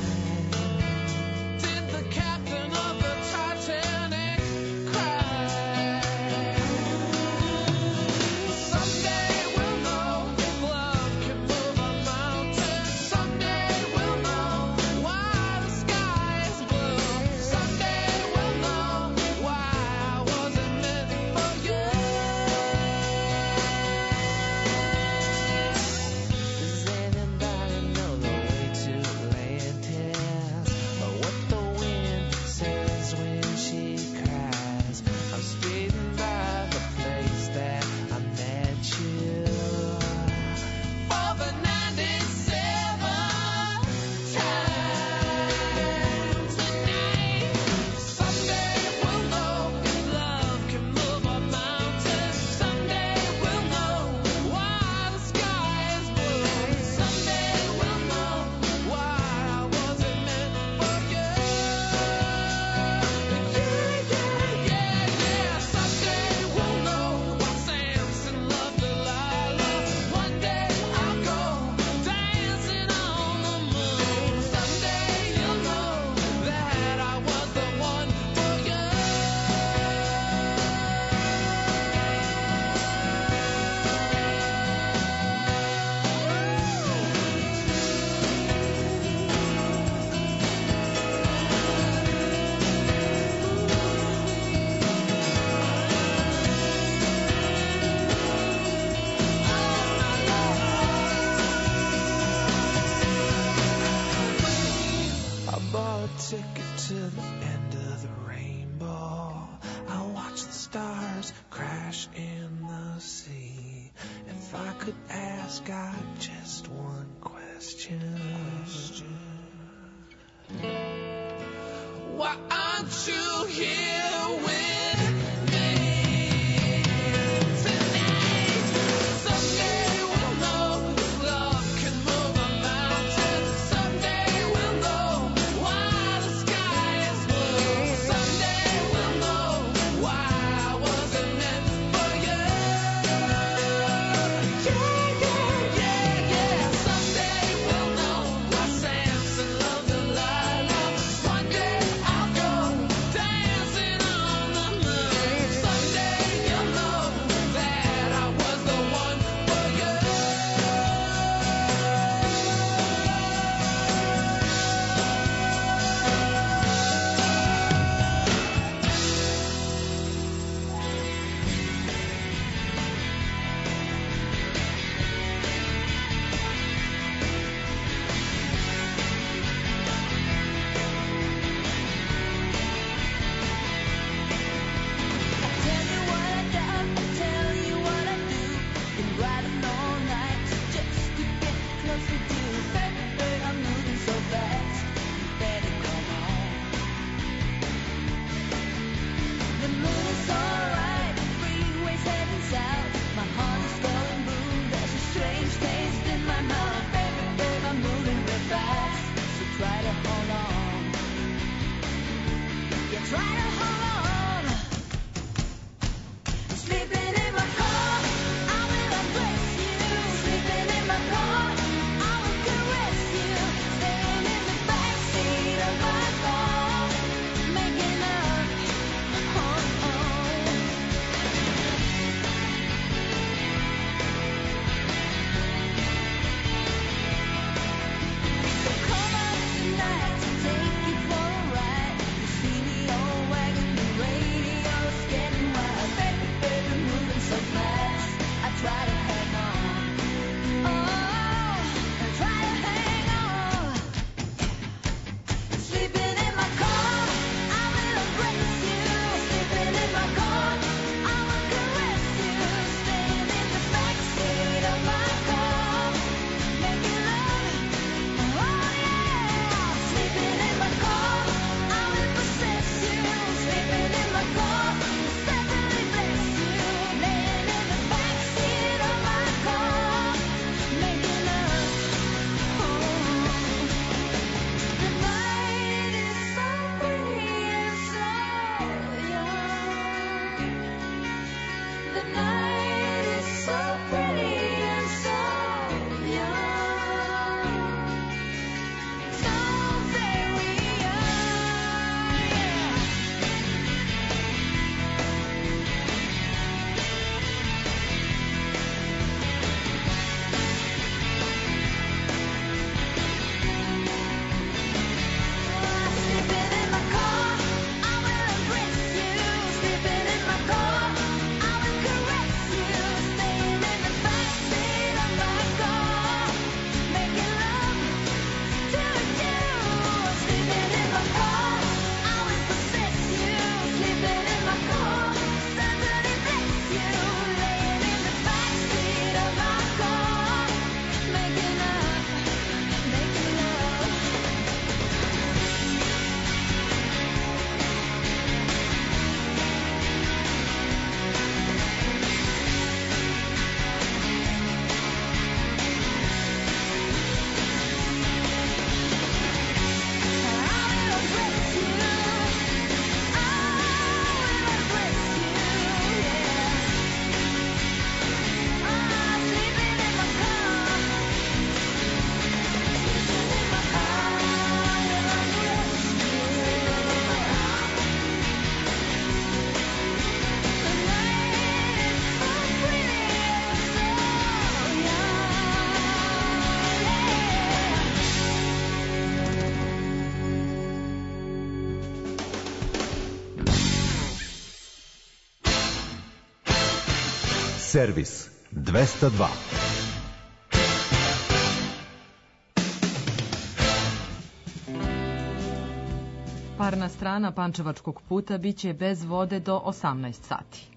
Ticket to the end of the rainbow. I watch the stars crash in the sea. If I could ask God just one question, why aren't you here with me tonight? fast, so try to hold on. Yeah, try to hold on. Sleeping in my car, I will embrace you. Sleeping in my car, I will caress you. Staying in the backseat of my car, making up. Oh, oh. So come up tonight to take you for a ride. You see me all wagging the radio's getting wild. Baby, baby, moving so fast. I try to hang on. Oh, I try to hang on. Sleeping in my car, I will embrace you. Sleeping in my car, I will caress you. Staying in the backseat of my car, making love. Oh yeah, sleeping in my car, I will possess you. Sleeping in my car, steadily bless you. Laying in the backseat of my car, making love. Oh, the night is so pretty and so young. The night is so pretty and so young. So very young, yeah. Sleeping in my car, I will embrace you. Sleeping in my car, I will caress you. Staying in the backseat of my car, making love to you. Sleeping in my car, I will possess you. Sleeping in my car, steadily bless you. Laying in the backseat of my car, making love, making love. Servis 202. Parna strana Pančevačkog puta biće bez vode do 18 sati.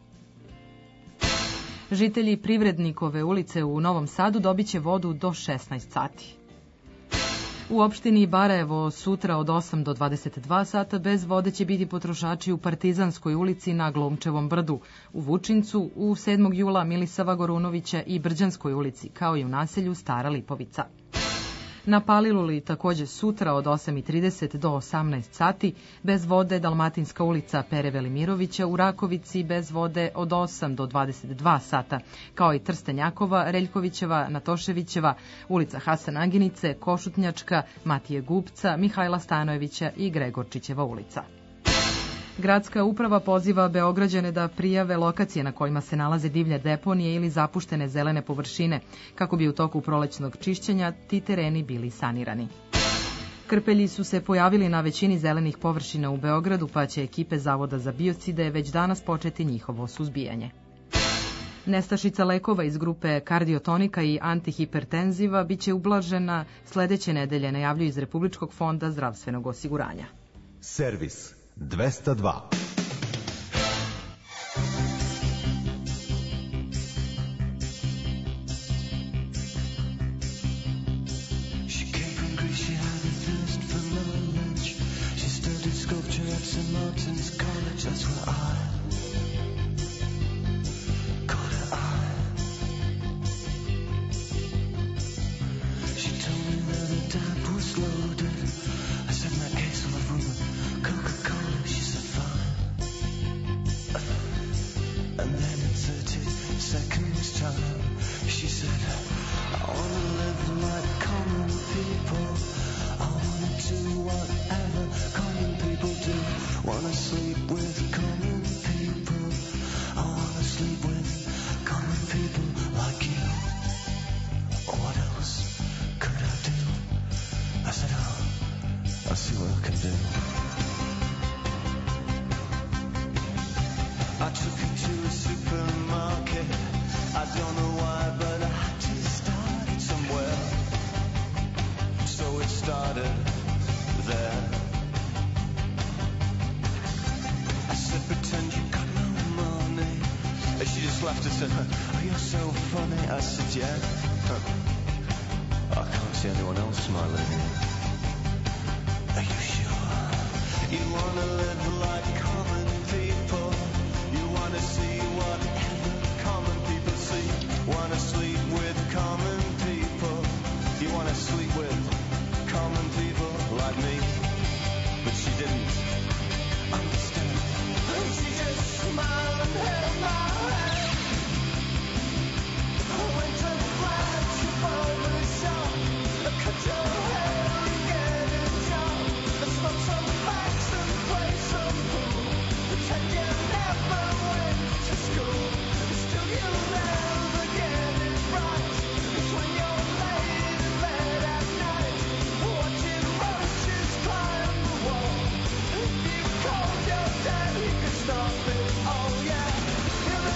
Žitelji Privrednikove ulice u Novom Sadu dobiće vodu do 16 sati. U opštini Barajevo sutra od 8 do 22 sata bez vode će biti potrošači u Partizanskoj ulici na Glumčevom brdu, u Vučincu, u 7. jula Milisava Gorunovića i Brđanskoj ulici, kao i u naselju Stara Lipovica. Na Paliluli takođe sutra od 8:30 do 18 sati, bez vode Dalmatinska ulica Pere Velimirovića, u Rakovici bez vode od 8 do 22 sata, kao i Trstenjakova, Reljkovićeva, Natoševićeva, ulica Hasan Aginice, Košutnjačka, Matije Gupca, Mihajla Stanojevića i Gregorčićeva ulica. Gradska uprava poziva Beograđane da prijave lokacije na kojima se nalaze divlje deponije ili zapuštene zelene površine, kako bi u toku prolećnog čišćenja ti tereni bili sanirani. Krpelji su se pojavili na većini zelenih površina u Beogradu, pa će ekipe Zavoda za biocide već danas početi njihovo suzbijanje. Nestašica lekova iz grupe kardiotonika i antihipertenziva biće ublažena sledeće nedelje, najavljuju iz Republičkog fonda zdravstvenog osiguranja. Servis 202. She came from Greece, she had a thirst for knowledge. She studied sculpture at St. Martin's College, that's where I caught her eye. She told me that her dad was do. I took her to a supermarket. I don't know why, but I had to start it somewhere. So it started there. I said, pretend you got no money. And she just laughed and said, oh, you're so funny. I said, yeah. I can't see anyone else smiling. Are you sure? You wanna live like common people. You wanna see whatever common people see. Wanna sleep with common people. You wanna sleep with common people like me. But she didn't understand. She just smiled and held my hand. I went to the flagship barber shop. I cut your hair and get a job. I smoked some facts and play some pool. Pretend you never went to school. Still you'll never get it right. It's when you're laid in bed at night, watching roaches climb the wall. If you called your dad, he could stop it. Oh yeah, you're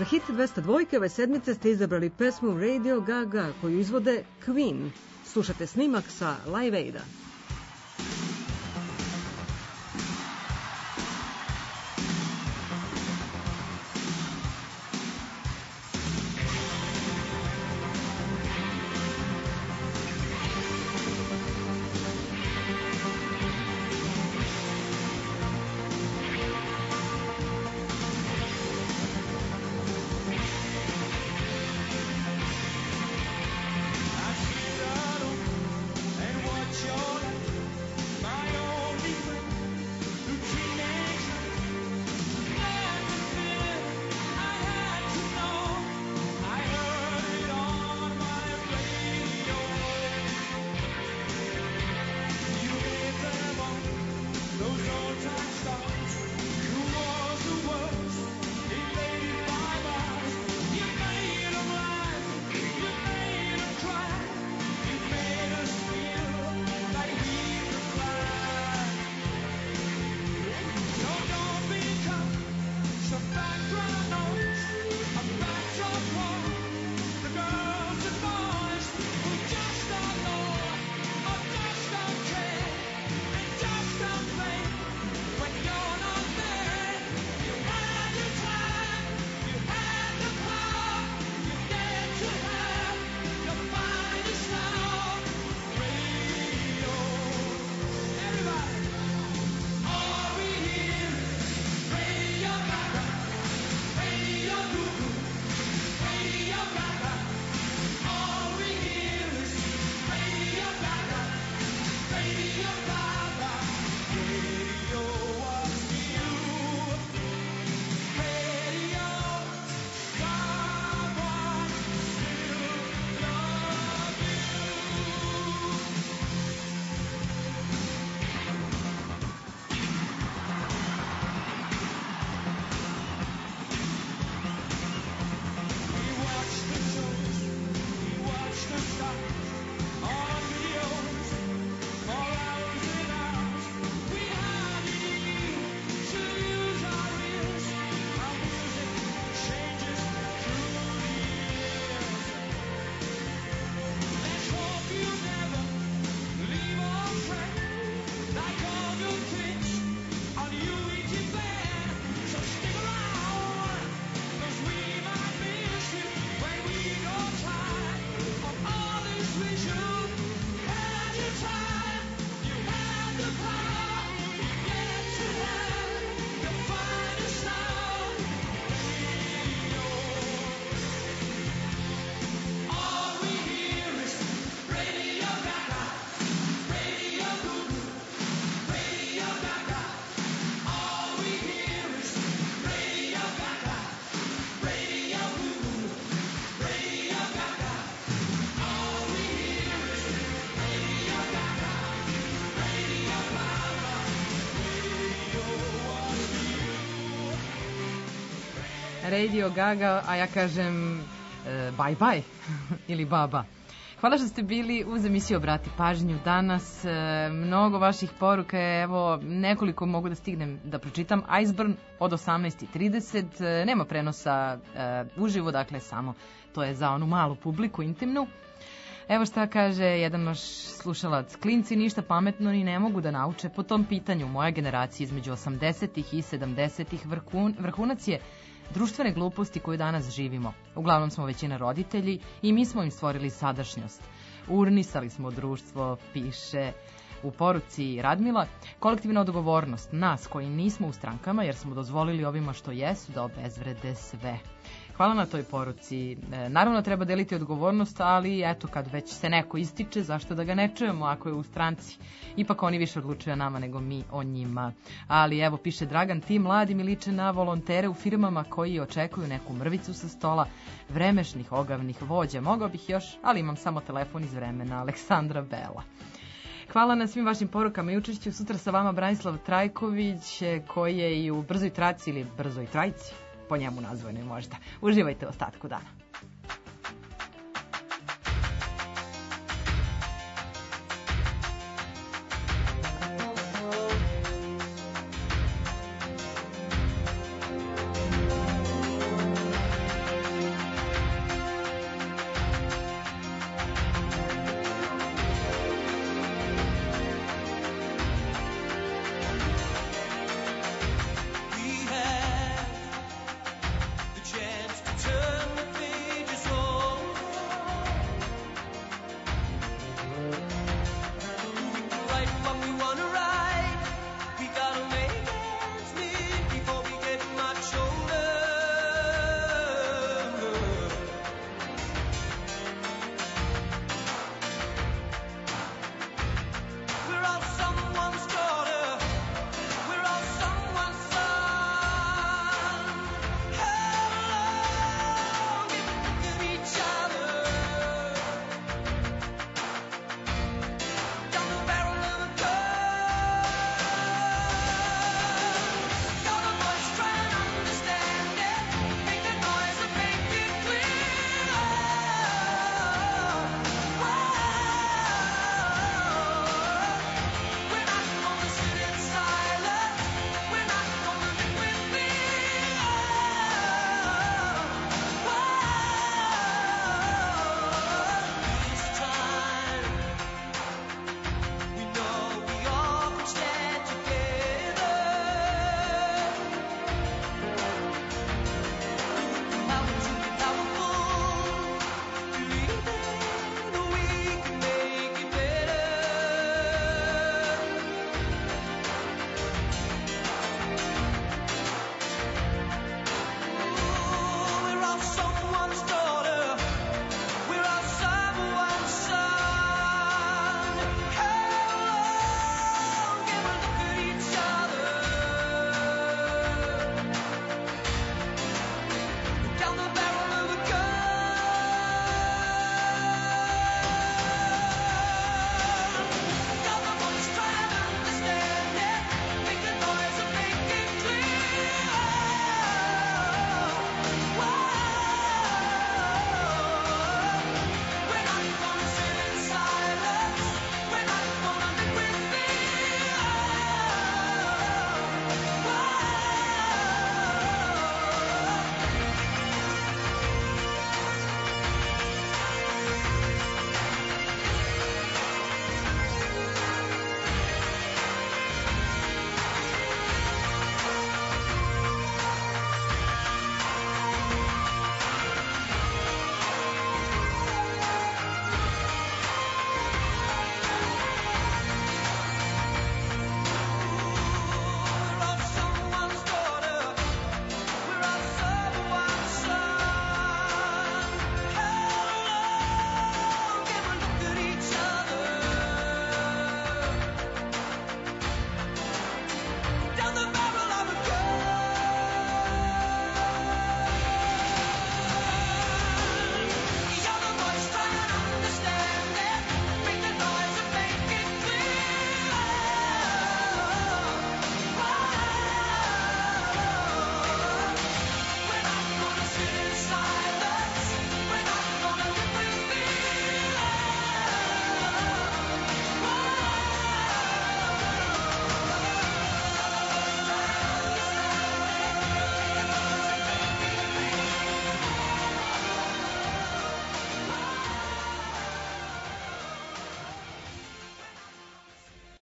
Za hit 202 ove sedmice ste izabrali pesmu Radio Gaga koju izvode Queen. Slušate snimak sa Live Aida. And watch your Radio Gaga, a ja kažem bye bye ili baba. Hvala što ste bili uz emisiju Obrati pažnju danas. Mnogo vaših poruka je, evo, nekoliko mogu da stignem da pročitam. Iceburn od 18:30, nema prenosa uživo, dakle samo to je za onu malu publiku, intimnu. Evo šta kaže jedan naš slušalac. Klinci ništa pametno ni ne mogu da nauče po tom pitanju. Moja generacija između 80-ih i 70-ih vrhunac je društvene gluposti koju danas živimo. Uglavnom smo većina roditelji i mi smo im stvorili sadašnjost. Urnisali smo društvo, piše u poruci Radmila. Kolektivna odgovornost nas koji nismo u strankama jer smo dozvolili ovima što jesu da obezvrede sve. Hvala na toj poruci. Naravno treba deliti odgovornost, ali eto kad već se neko ističe, zašto da ga ne čujemo ako je u stranci? Ipak oni više odlučuju o nama nego mi o njima. Ali evo piše Dragan, ti mladi mi liče na volontere u firmama koji očekuju neku mrvicu sa stola, vremešnih ogavnih vođa. Mogao bih još, ali imam samo telefon iz vremena Aleksandra Bela. Hvala na svim vašim porukama i učešću. Sutra sa vama Branislav Trajković, koji je i u Brzoj traci ili Brzoj trajci, po njemu nazvanoj možda. Uživajte u ostatku dana.